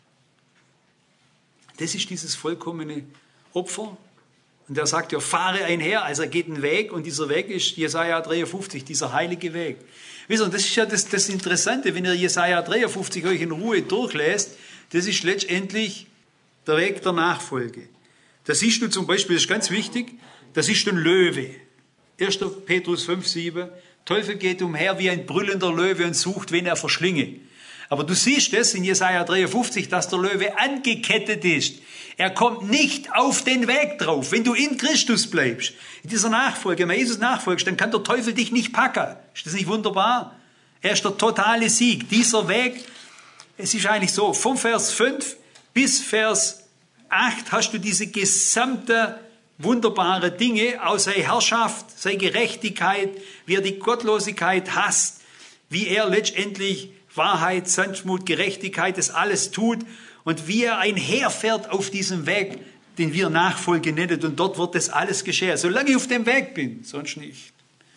Das ist dieses vollkommene Opfer. Und er sagt ja, fahre einher. Also er geht einen Weg und dieser Weg ist Jesaja dreiundfünfzig, dieser heilige Weg. Wisst ihr, das ist ja das, das Interessante, wenn ihr Jesaja dreiundfünfzig euch in Ruhe durchlässt, das ist letztendlich der Weg der Nachfolge. Da siehst du zum Beispiel, das ist ganz wichtig, das ist ein Löwe. erster Petrus fünf, sieben. Teufel geht umher wie ein brüllender Löwe und sucht, wen er verschlinge. Aber du siehst es in Jesaja dreiundfünfzig, dass der Löwe angekettet ist. Er kommt nicht auf den Weg drauf. Wenn du in Christus bleibst, in dieser Nachfolge, wenn Jesus nachfolgst, dann kann der Teufel dich nicht packen. Ist das nicht wunderbar? Er ist der totale Sieg. Dieser Weg, es ist eigentlich so, vom Vers fünf bis Vers acht hast du diese gesamte wunderbare Dinge aus seiner Herrschaft, seiner Gerechtigkeit, wie er die Gottlosigkeit hasst, wie er letztendlich Wahrheit, Sanftmut, Gerechtigkeit, das alles tut und wie er einherfährt auf diesem Weg, den wir Nachfolge nennen. Und dort wird das alles geschehen, solange ich auf dem Weg bin, sonst nicht.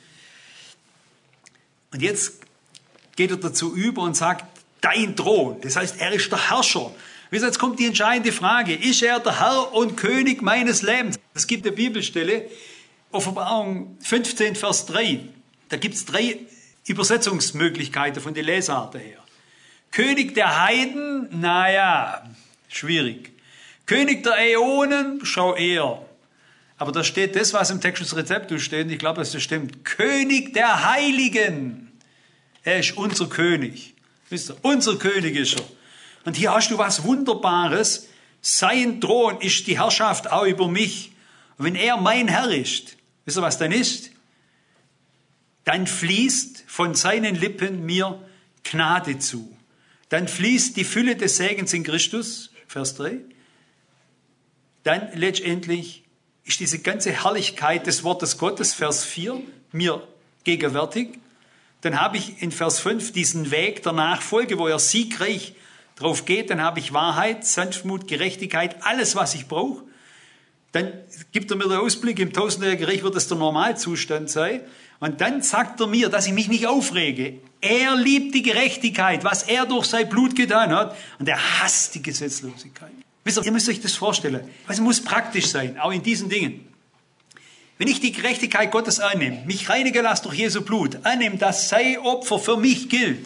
Und jetzt geht er dazu über und sagt, dein Thron, das heißt, er ist der Herrscher. Jetzt kommt die entscheidende Frage, ist er der Herr und König meines Lebens? Es gibt eine Bibelstelle, Offenbarung fünfzehn, Vers drei. Da gibt es drei Übersetzungsmöglichkeiten von den Lesarten her. König der Heiden, naja, schwierig. König der Äonen, schau eher. Aber da steht das, was im Textus Receptus steht, und ich glaube, dass das stimmt. König der Heiligen. Er ist unser König. Wisst ihr, unser König ist er. Und hier hast du was Wunderbares. Sein Thron ist die Herrschaft auch über mich. Und wenn er mein Herr ist, wisst ihr, was dann ist? Dann fließt von seinen Lippen mir Gnade zu. Dann fließt die Fülle des Segens in Christus, Vers drei. Dann letztendlich ist diese ganze Herrlichkeit des Wortes Gottes, Vers vier, mir gegenwärtig. Dann habe ich in Vers fünf diesen Weg der Nachfolge, wo er siegreich drauf geht. Dann habe ich Wahrheit, Sanftmut, Gerechtigkeit, alles, was ich brauche. Dann gibt er mir den Ausblick, im tausendjährigen Reich wird es der Normalzustand sein. Und dann sagt er mir, dass ich mich nicht aufrege. Er liebt die Gerechtigkeit, was er durch sein Blut getan hat. Und er hasst die Gesetzlosigkeit. Wisst ihr, ihr müsst euch das vorstellen. Es muss praktisch sein, auch in diesen Dingen. Wenn ich die Gerechtigkeit Gottes annehme, mich reinigen lasse durch Jesu Blut, annehme, dass sein Opfer für mich gilt,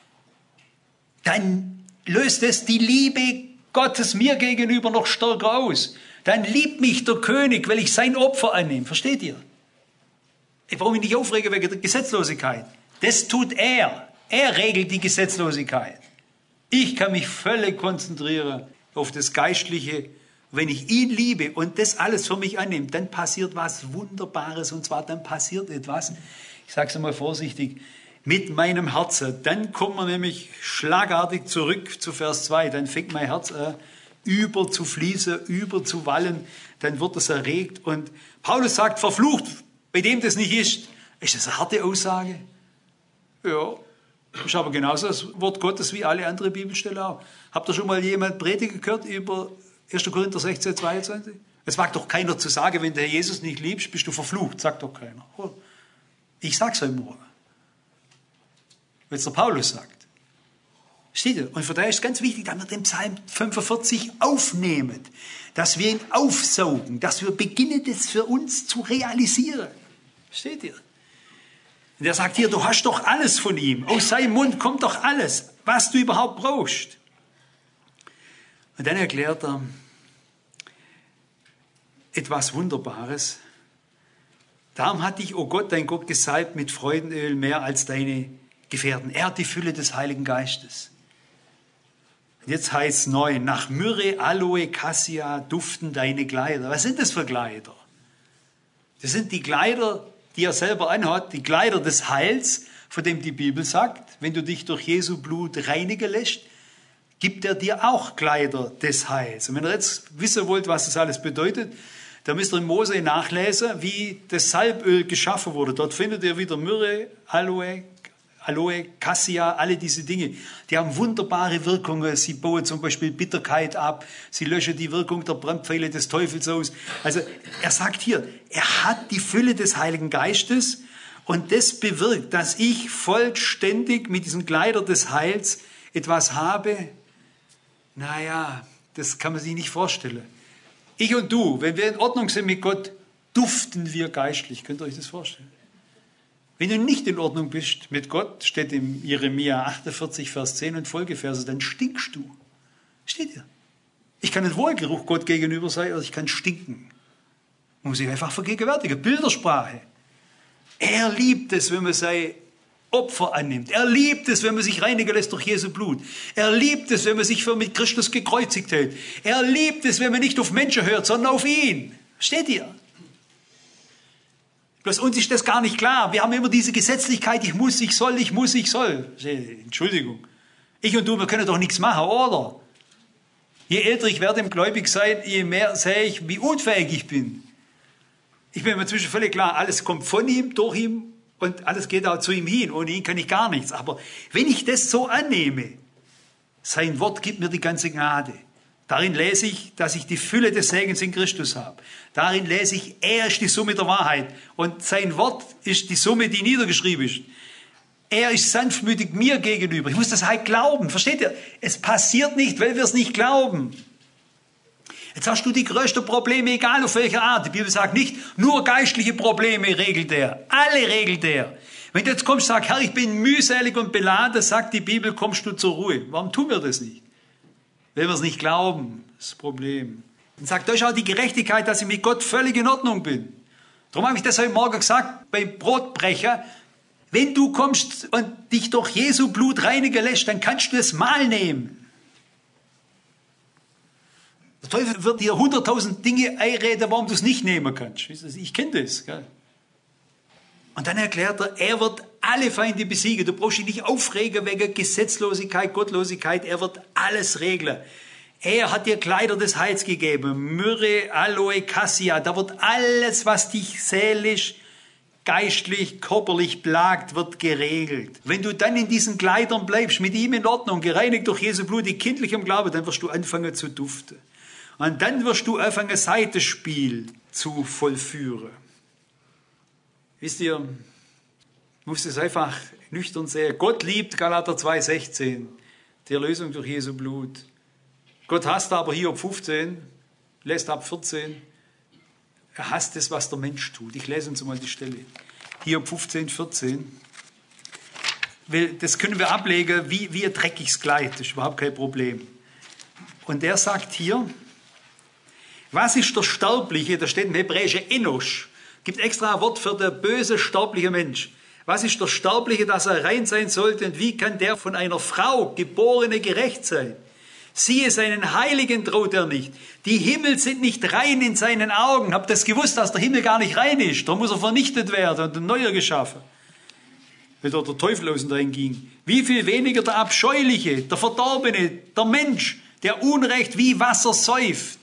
dann löst es die Liebe Gottes mir gegenüber noch stärker aus. Dann liebt mich der König, weil ich sein Opfer annehme. Versteht ihr? Ich brauche mich nicht aufregen wegen der Gesetzlosigkeit. Das tut er. Er regelt die Gesetzlosigkeit. Ich kann mich völlig konzentrieren auf das Geistliche. Wenn ich ihn liebe und das alles für mich annehme, dann passiert was Wunderbares. Und zwar dann passiert etwas, ich sage es mal vorsichtig, mit meinem Herzen. Dann kommen wir nämlich schlagartig zurück zu Vers zwei. Dann fängt mein Herz an, über zu fließen, über zu wallen. Dann wird es erregt. Und Paulus sagt, verflucht, bei dem das nicht ist. Ist das eine harte Aussage? Ja, ist aber genauso das Wort Gottes wie alle anderen Bibelstellen auch. Habt ihr schon mal jemand predigen gehört über erster Korinther sechzehn, zweiundzwanzig? Es wagt doch keiner zu sagen, wenn du Herr Jesus nicht liebst, bist du verflucht. Sagt doch keiner. Ich sag's euch immer. Wenn es der Paulus sagt. Steht ihr? Und von daher ist es ganz wichtig, dass wir den Psalm fünfundvierzig aufnehmen. Dass wir ihn aufsaugen. Dass wir beginnen, das für uns zu realisieren. Steht ihr? Und er sagt hier, du hast doch alles von ihm. Aus seinem Mund kommt doch alles, was du überhaupt brauchst. Und dann erklärt er etwas Wunderbares. Darum hat dich, o Gott, dein Gott, gesalbt mit Freudenöl mehr als deine Gefährten. Er hat die Fülle des Heiligen Geistes. Und jetzt heißt es neu, nach Myrrhe, Aloe, Cassia duften deine Kleider. Was sind das für Kleider? Das sind die Kleider, die er selber anhat, die Kleider des Heils, von dem die Bibel sagt, wenn du dich durch Jesu Blut reinigen lässt, gibt er dir auch Kleider des Heils. Und wenn ihr jetzt wissen wollt, was das alles bedeutet, dann müsst ihr in Mose nachlesen, wie das Salböl geschaffen wurde. Dort findet ihr wieder Myrrhe, Aloe, Aloe, Cassia, alle diese Dinge. Die haben wunderbare Wirkungen. Sie bauen zum Beispiel Bitterkeit ab. Sie löschen die Wirkung der Brandpfeile des Teufels aus. Also er sagt hier, er hat die Fülle des Heiligen Geistes und das bewirkt, dass ich vollständig mit diesen Kleidern des Heils etwas habe. Naja, das kann man sich nicht vorstellen. Ich und du, wenn wir in Ordnung sind mit Gott, duften wir geistlich. Könnt ihr euch das vorstellen? Wenn du nicht in Ordnung bist mit Gott, steht im Jeremia achtundvierzig, Vers zehn und Folgeverse, dann stinkst du. Steht hier. Ich kann ein Wohlgeruch Gott gegenüber sein, oder ich kann stinken. Man muss sich einfach vergegenwärtigen. Bildersprache. Er liebt es, wenn man sein Opfer annimmt. Er liebt es, wenn man sich reinigen lässt durch Jesu Blut. Er liebt es, wenn man sich für mit Christus gekreuzigt hält. Er liebt es, wenn man nicht auf Menschen hört, sondern auf ihn. Steht hier. Bloß uns ist das gar nicht klar. Wir haben immer diese Gesetzlichkeit, ich muss, ich soll, ich muss, ich soll. Entschuldigung. Ich und du, wir können doch nichts machen, oder? Je älter ich werde im Gläubig sein, je mehr sehe ich, wie unfähig ich bin. Ich bin mir inzwischen völlig klar, alles kommt von ihm, durch ihn und alles geht auch zu ihm hin. Ohne ihn kann ich gar nichts. Aber wenn ich das so annehme, sein Wort gibt mir die ganze Gnade. Darin lese ich, dass ich die Fülle des Segens in Christus habe. Darin lese ich, er ist die Summe der Wahrheit. Und sein Wort ist die Summe, die niedergeschrieben ist. Er ist sanftmütig mir gegenüber. Ich muss das halt glauben. Versteht ihr? Es passiert nicht, weil wir es nicht glauben. Jetzt hast du die größten Probleme, egal auf welche Art. Die Bibel sagt nicht, nur geistliche Probleme regelt er. Alle regelt er. Wenn du jetzt kommst und sagst, Herr, ich bin mühselig und beladen, sagt die Bibel, kommst du zur Ruhe. Warum tun wir das nicht? Wenn wir es nicht glauben, das ist das Problem. Und sagt euch auch die Gerechtigkeit, dass ich mit Gott völlig in Ordnung bin. Darum habe ich das heute Morgen gesagt, beim Brotbrecher, wenn du kommst und dich durch Jesu Blut reinigen lässt, dann kannst du das Mahl nehmen. Der Teufel wird dir hunderttausend Dinge einreden, warum du es nicht nehmen kannst. Ich kenne das. Gell? Und dann erklärt er, er wird alle Feinde besiegen. Du brauchst dich nicht aufregen wegen Gesetzlosigkeit, Gottlosigkeit. Er wird alles regeln. Er hat dir Kleider des Heils gegeben. Myrrhe, Aloe, Cassia. Da wird alles, was dich seelisch, geistlich, körperlich plagt, wird geregelt. Wenn du dann in diesen Kleidern bleibst, mit ihm in Ordnung, gereinigt durch Jesu Blut, in kindlichem Glauben, dann wirst du anfangen zu duften. Und dann wirst du anfangen, Seitenspiel zu vollführen. Wisst ihr, ich muss es einfach nüchtern sehen. Gott liebt, Galater zwei sechzehn, die Erlösung durch Jesu Blut. Gott hasst aber Hiob fünfzehn, lässt ab vierzehn. Er hasst es, was der Mensch tut. Ich lese uns mal die Stelle. Hiob fünfzehn, vierzehn. Das können wir ablegen wie, wie ein dreckiges Kleid. Das ist überhaupt kein Problem. Und er sagt hier, was ist der Sterbliche? Da steht im Hebräischen Enosch. Gibt extra ein Wort für den böse, sterbliche Mensch. Was ist der Sterbliche, dass er rein sein sollte? Und wie kann der von einer Frau geborene gerecht sein? Siehe, seinen Heiligen traut er nicht. Die Himmel sind nicht rein in seinen Augen. Habt ihr das gewusst, dass der Himmel gar nicht rein ist? Da muss er vernichtet werden und ein neuer geschaffen. Weil dort der Teufel aus und rein ging. Wie viel weniger der Abscheuliche, der Verdorbene, der Mensch, der Unrecht wie Wasser säuft.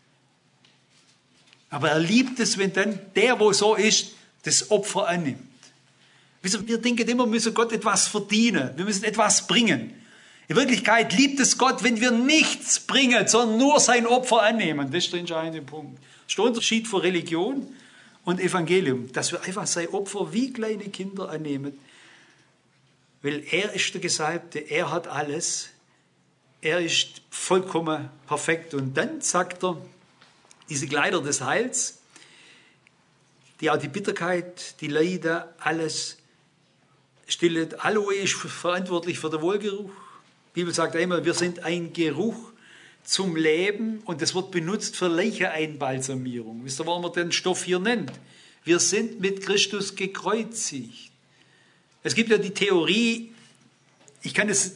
Aber er liebt es, wenn dann der, wo so ist, das Opfer annimmt. Wir denken immer, wir müssen Gott etwas verdienen. Wir müssen etwas bringen. In Wirklichkeit liebt es Gott, wenn wir nichts bringen, sondern nur sein Opfer annehmen. Das ist der entscheidende Punkt. Das ist der Unterschied von Religion und Evangelium. Dass wir einfach sein Opfer wie kleine Kinder annehmen. Weil er ist der Gesalbte, er hat alles. Er ist vollkommen perfekt. Und dann sagt er, diese Kleider des Heils, die auch die Bitterkeit, die Leiden, alles stillet. Aloe ist verantwortlich für den Wohlgeruch. Die Bibel sagt einmal, wir sind ein Geruch zum Leben und das wird benutzt für Leicheneinbalsamierung. Wisst ihr, warum man den Stoff hier nennt? Wir sind mit Christus gekreuzigt. Es gibt ja die Theorie, ich kann es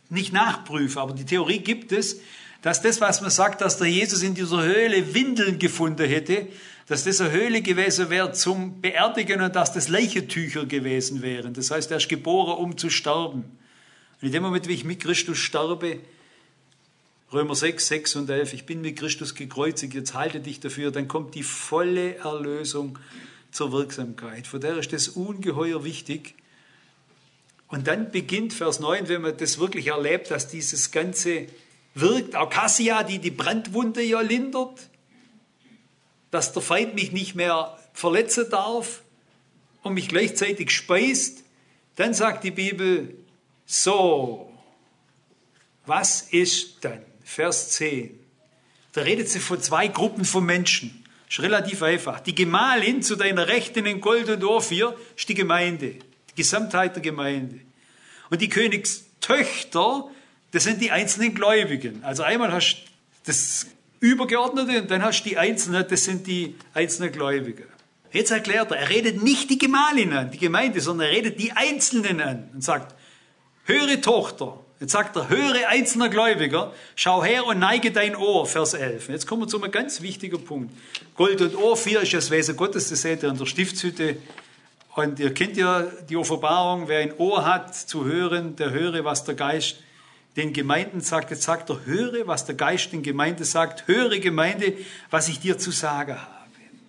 nicht nachprüfen, aber die Theorie gibt es, dass das, was man sagt, dass der Jesus in dieser Höhle Windeln gefunden hätte, dass das eine Höhle gewesen wäre zum Beerdigen und dass das Leichentücher gewesen wären. Das heißt, er ist geboren, um zu sterben. Und in dem Moment, wie ich mit Christus sterbe, Römer sechs, sechs und elf, ich bin mit Christus gekreuzigt, jetzt halte dich dafür, dann kommt die volle Erlösung zur Wirksamkeit. Von der ist das ungeheuer wichtig. Und dann beginnt Vers neun, wenn man das wirklich erlebt, dass dieses Ganze wirkt, auch Kassia, die die Brandwunde ja lindert, dass der Feind mich nicht mehr verletzen darf und mich gleichzeitig speist, dann sagt die Bibel, so, was ist dann? Vers zehn. Da redet sie von zwei Gruppen von Menschen. Ist relativ einfach. Die Gemahlin zu deiner Rechten in Gold und Ophir ist die Gemeinde, die Gesamtheit der Gemeinde. Und die Königstöchter, das sind die einzelnen Gläubigen. Also einmal hast du das Übergeordnete und dann hast du die Einzelnen, das sind die einzelnen Gläubigen. Jetzt erklärt er, er redet nicht die Gemahlin an, die Gemeinde, sondern er redet die Einzelnen an und sagt, höre Tochter. Jetzt sagt er, höre einzelner Gläubiger, schau her und neige dein Ohr, Vers elf. Jetzt kommen wir zu einem ganz wichtigen Punkt. Gold und Ophir ist das Wesen Gottes, das seht ihr in der Stiftshütte. Und ihr kennt ja die Offenbarung, wer ein Ohr hat zu hören, der höre, was der Geist den Gemeinden sagt. Jetzt sagt er, höre, was der Geist den Gemeinden sagt. Höre, Gemeinde, was ich dir zu sagen habe.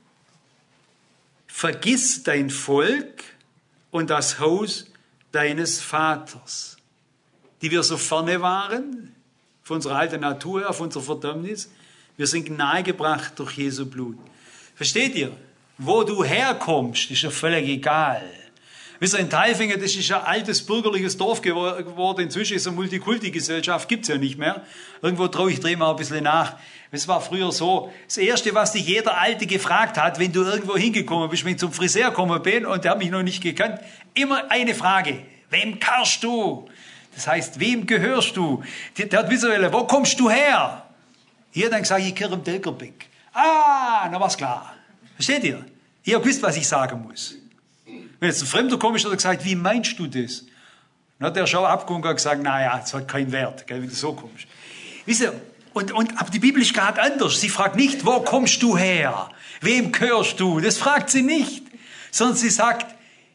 Vergiss dein Volk und das Haus deines Vaters, die wir so ferne waren, von unserer alten Natur her, auf unserer Verdammnis. Wir sind nahegebracht durch Jesu Blut. Versteht ihr? Wo du herkommst, ist ja völlig egal. Wisst ihr, in Tailfingen, das ist ein altes bürgerliches Dorf geworden. Inzwischen ist eine Multikulti-Gesellschaft, gibt es ja nicht mehr. Irgendwo traue ich, drehe mal ein bisschen nach. Es war früher so, das Erste, was dich jeder Alte gefragt hat, wenn du irgendwo hingekommen bist, wenn ich zum Friseur gekommen bin und der hat mich noch nicht gekannt, immer eine Frage. Wem karst du? Das heißt, wem gehörst du? Der, der hat wissen wollen, wo kommst du her? Hier dann gesagt, ich gehöre im Delkerbeck. Ah, na war's klar. Versteht ihr? Ihr habt gewusst, was ich sagen muss. Wenn jetzt ein Fremder kommt, hat er gesagt, wie meinst du das? Dann hat er schon abgeguckt und gesagt, naja, es hat keinen Wert, gell, wenn du so kommst. Wisst ihr, und, und, aber die Bibel ist gerade anders. Sie fragt nicht, wo kommst du her? Wem gehörst du? Das fragt sie nicht. Sondern sie sagt,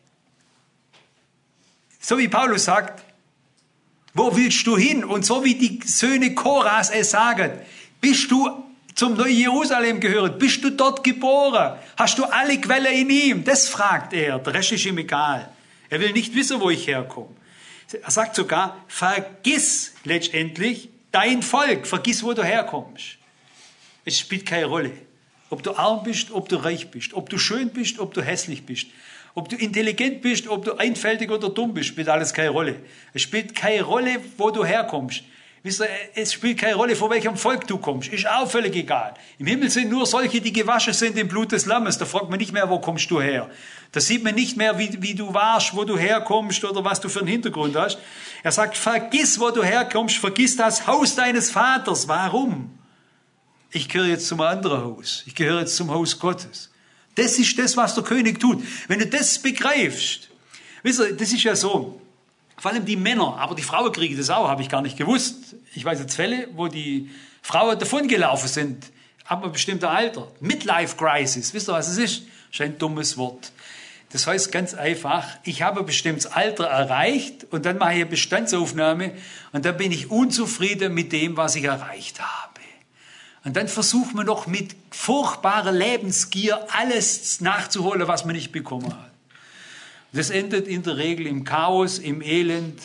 so wie Paulus sagt, wo willst du hin? Und so wie die Söhne Koras es sagen, bist du zum neuen Jerusalem gehören? Bist du dort geboren? Hast du alle Quelle in ihm? Das fragt er. Der Rest ist ihm egal. Er will nicht wissen, wo ich herkomme. Er sagt sogar, vergiss letztendlich dein Volk. Vergiss, wo du herkommst. Es spielt keine Rolle. Ob du arm bist, ob du reich bist, ob du schön bist, ob du hässlich bist, ob du intelligent bist, ob du einfältig oder dumm bist, spielt alles keine Rolle. Es spielt keine Rolle, wo du herkommst. Wisst ihr, es spielt keine Rolle, von welchem Volk du kommst. Ist auch völlig egal. Im Himmel sind nur solche, die gewaschen sind im Blut des Lammes. Da fragt man nicht mehr, wo kommst du her. Da sieht man nicht mehr, wie, wie du warst, wo du herkommst oder was du für einen Hintergrund hast. Er sagt, vergiss, wo du herkommst, vergiss das Haus deines Vaters. Warum? Ich gehöre jetzt zum anderen Haus. Ich gehöre jetzt zum Haus Gottes. Das ist das, was der König tut. Wenn du das begreifst, wisst ihr, das ist ja so, vor allem die Männer, aber die Frauen kriegen das auch, habe ich gar nicht gewusst. Ich weiß jetzt Fälle, wo die Frauen davongelaufen sind, ab einem bestimmten Alter. Midlife Crisis, wisst ihr, was es ist? Das ist ein dummes Wort. Das heißt ganz einfach, ich habe ein bestimmtes Alter erreicht und dann mache ich eine Bestandsaufnahme und dann bin ich unzufrieden mit dem, was ich erreicht habe. Und dann versucht man noch mit furchtbarer Lebensgier alles nachzuholen, was man nicht bekommen hat. Das endet in der Regel im Chaos, im Elend.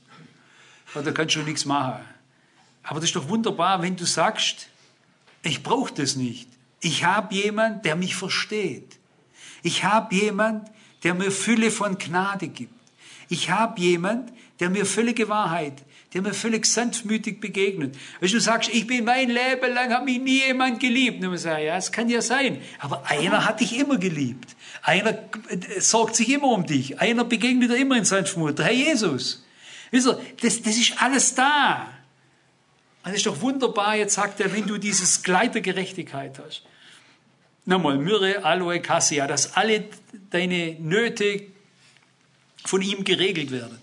Da kannst du nichts machen. Aber das ist doch wunderbar, wenn du sagst, ich brauche das nicht. Ich habe jemanden, der mich versteht. Ich habe jemanden, der mir Fülle von Gnade gibt. Ich habe jemanden, der mir völlige Wahrheit, der mir völlig sanftmütig begegnet. Wenn du sagst, ich bin mein Leben lang, hat mich nie jemand geliebt. Und man sagt, ja, das kann ja sein. Aber einer hat dich immer geliebt. Einer sorgt sich immer um dich. Einer begegnet dir immer in Sanftmut. Der Herr Jesus. Wisst ihr, das, das ist alles da. Und das ist doch wunderbar, jetzt sagt er, wenn du dieses Kleid der Gerechtigkeit hast. Nochmal, Myrrhe, Aloe, Cassia, dass alle deine Nöte von ihm geregelt werden.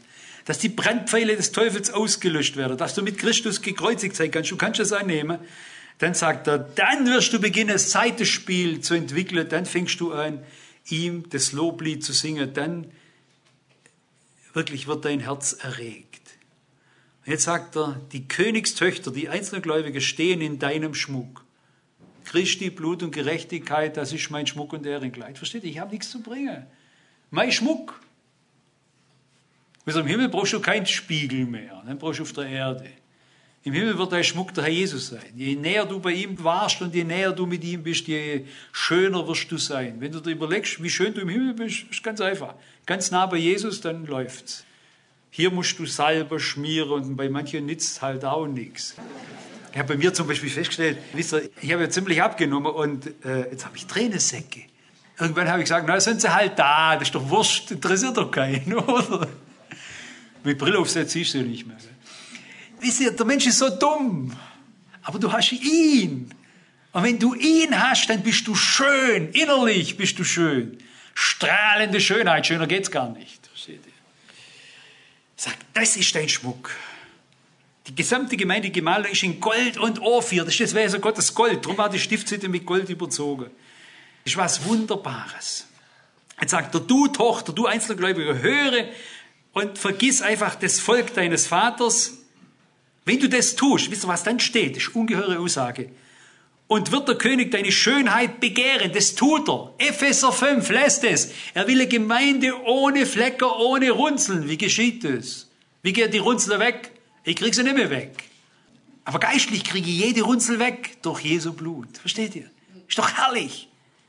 dass die Brandpfeile des Teufels ausgelöscht werden, dass du mit Christus gekreuzigt sein kannst. Du kannst das annehmen. Dann sagt er, dann wirst du beginnen, Saitenspiel zu entwickeln. Dann fängst du an, ihm das Loblied zu singen. Dann wirklich wird dein Herz erregt. Und jetzt sagt er, die Königstöchter, die einzelnen Gläubige stehen in deinem Schmuck. Christi, Blut und Gerechtigkeit, das ist mein Schmuck und Ehrenkleid. Versteht ihr? Ich habe nichts zu bringen. Mein Schmuck. Also im Himmel brauchst du keinen Spiegel mehr. Dann brauchst du auf der Erde. Im Himmel wird dein Schmuck der Herr Jesus sein. Je näher du bei ihm warst und je näher du mit ihm bist, je schöner wirst du sein. Wenn du dir überlegst, wie schön du im Himmel bist, ist ganz einfach. Ganz nah bei Jesus, dann läuft's. Hier musst du Salbe schmieren und bei manchen nützt halt auch nichts. Ich habe bei mir zum Beispiel festgestellt, wisst ihr, ich habe ja ziemlich abgenommen und äh, jetzt habe ich Tränensäcke. Irgendwann habe ich gesagt, na, sind sie halt da, das ist doch wurscht, interessiert doch keinen, oder? Mit Brille aufsetzen siehst du nicht mehr. Wisst ihr, der Mensch ist so dumm, aber du hast ihn. Und wenn du ihn hast, dann bist du schön, innerlich bist du schön. Strahlende Schönheit, schöner geht's gar nicht. Versteht ihr? Sag, das ist dein Schmuck. Die gesamte Gemeinde gemalt ist in Gold und Ophir. Das ist das Wesen Gottes Gold. Darum war die Stiftshütte mit Gold überzogen. Das ist was Wunderbares. Jetzt sagt er, du Tochter, du Einzelgläubiger, höre und vergiss einfach das Volk deines Vaters. Wenn du das tust, wisst ihr, was dann steht? Das ist eine ungeheure Aussage. Und wird der König deine Schönheit begehren. Das tut er. Epheser fünf, lässt es. Er will eine Gemeinde ohne Flecker, ohne Runzeln. Wie geschieht das? Wie geht die Runzeln weg? Ich kriege sie nicht mehr weg. Aber geistlich kriege ich jede Runzel weg durch Jesu Blut. Versteht ihr? Ist doch herrlich.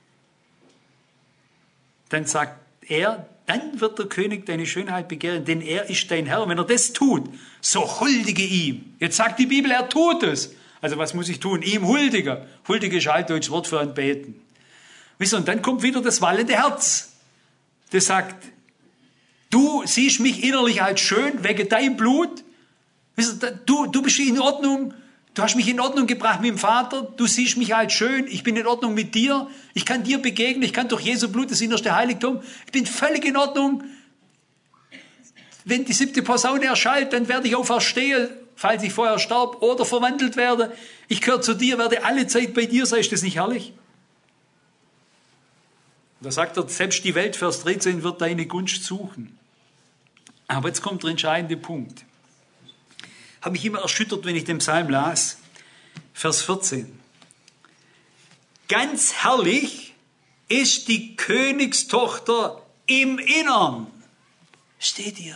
Dann sagt er, dann wird der König deine Schönheit begehren, denn er ist dein Herr. Und wenn er das tut, so huldige ihm. Jetzt sagt die Bibel, er tut es. Also was muss ich tun? Ihm huldiger. Huldige ist altdeutsches Wort für anbeten. Wisst ihr, und dann kommt wieder das wallende Herz. Das sagt, du siehst mich innerlich als schön wegen deinem Blut. Wisst ihr, du, du bist in Ordnung. Du hast mich in Ordnung gebracht mit dem Vater. Du siehst mich als schön. Ich bin in Ordnung mit dir. Ich kann dir begegnen. Ich kann durch Jesu Blut, das innerste Heiligtum. Ich bin völlig in Ordnung. Wenn die siebte Posaune erschallt, dann werde ich auferstehen, falls ich vorher starb oder verwandelt werde. Ich gehöre zu dir, werde alle Zeit bei dir sein. Ist das nicht herrlich? Da sagt er, selbst die Welt, Vers dreizehn, wird deine Gunst suchen. Aber jetzt kommt der entscheidende Punkt. Habe mich immer erschüttert, wenn ich den Psalm las. Vers vierzehn. Ganz herrlich ist die Königstochter im Innern. Steht ihr?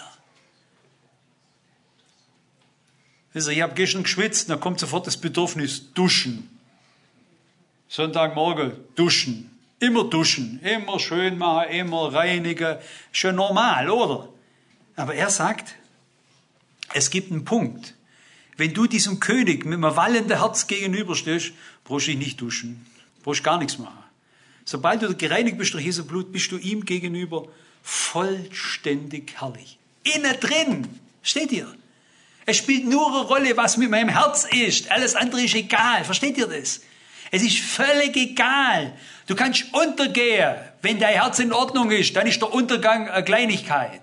Also ich habe gestern geschwitzt, dann kommt sofort das Bedürfnis, duschen. Sonntagmorgen, duschen. Immer duschen, immer schön machen, immer reinigen. Schon normal, oder? Aber er sagt, es gibt einen Punkt. Wenn du diesem König mit einem wallenden Herz gegenüberstehst, brauchst du dich nicht duschen. Brauchst gar nichts machen. Sobald du gereinigt bist durch Jesu Blut, bist du ihm gegenüber vollständig herrlich. Innen drin, steht ihr? Es spielt nur eine Rolle, was mit meinem Herz ist. Alles andere ist egal. Versteht ihr das? Es ist völlig egal. Du kannst untergehen. Wenn dein Herz in Ordnung ist, dann ist der Untergang eine Kleinigkeit.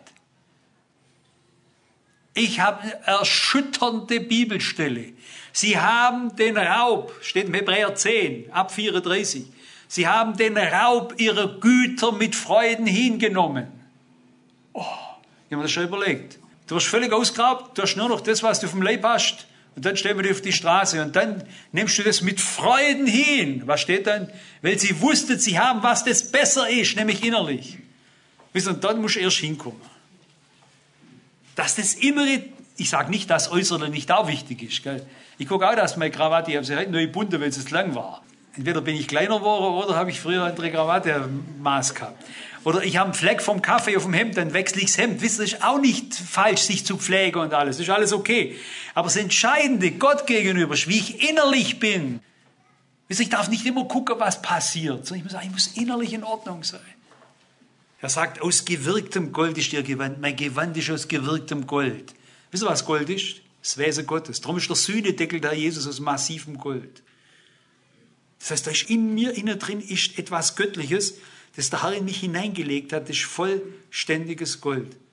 Ich habe eine erschütternde Bibelstelle. Sie haben den Raub, steht im Hebräer zehn, ab vierunddreißig. Sie haben den Raub ihrer Güter mit Freuden hingenommen. Oh, ich habe mir das schon überlegt. Du wirst völlig ausgeraubt, du hast nur noch das, was du vom Leib hast. Und dann stellen wir dich auf die Straße und dann nimmst du das mit Freuden hin. Was steht dann? Weil sie wussten, sie haben, was das besser ist, nämlich innerlich. Und dann musst du erst hinkommen. Dass das Innere, ich sage nicht, dass Äußere nicht auch wichtig ist. Gell? Ich gucke auch, dass meine Krawatte, ich habe sie heute neu gebunden, weil es lang war. Entweder bin ich kleiner geworden oder habe ich früher andere Krawatte Maß gehabt. Oder ich habe einen Fleck vom Kaffee auf dem Hemd, dann wechsle ich das Hemd. Wisst ihr, das ist auch nicht falsch, sich zu pflegen und alles. Das ist alles okay. Aber das Entscheidende Gott gegenüber ist, wie ich innerlich bin. Wisst ihr, ich darf nicht immer gucken, was passiert, sondern ich muss sagen, ich muss innerlich in Ordnung sein. Er sagt, aus gewirktem Gold ist ihr Gewand. Mein Gewand ist aus gewirktem Gold. Wisst ihr, was Gold ist? Das Wesen Gottes. Darum ist der Sühnedeckel der Jesus aus massivem Gold. Das heißt, da ist in mir, innen drin ist etwas Göttliches, das der Herr in mich hineingelegt hat. Das ist vollständiges Gold.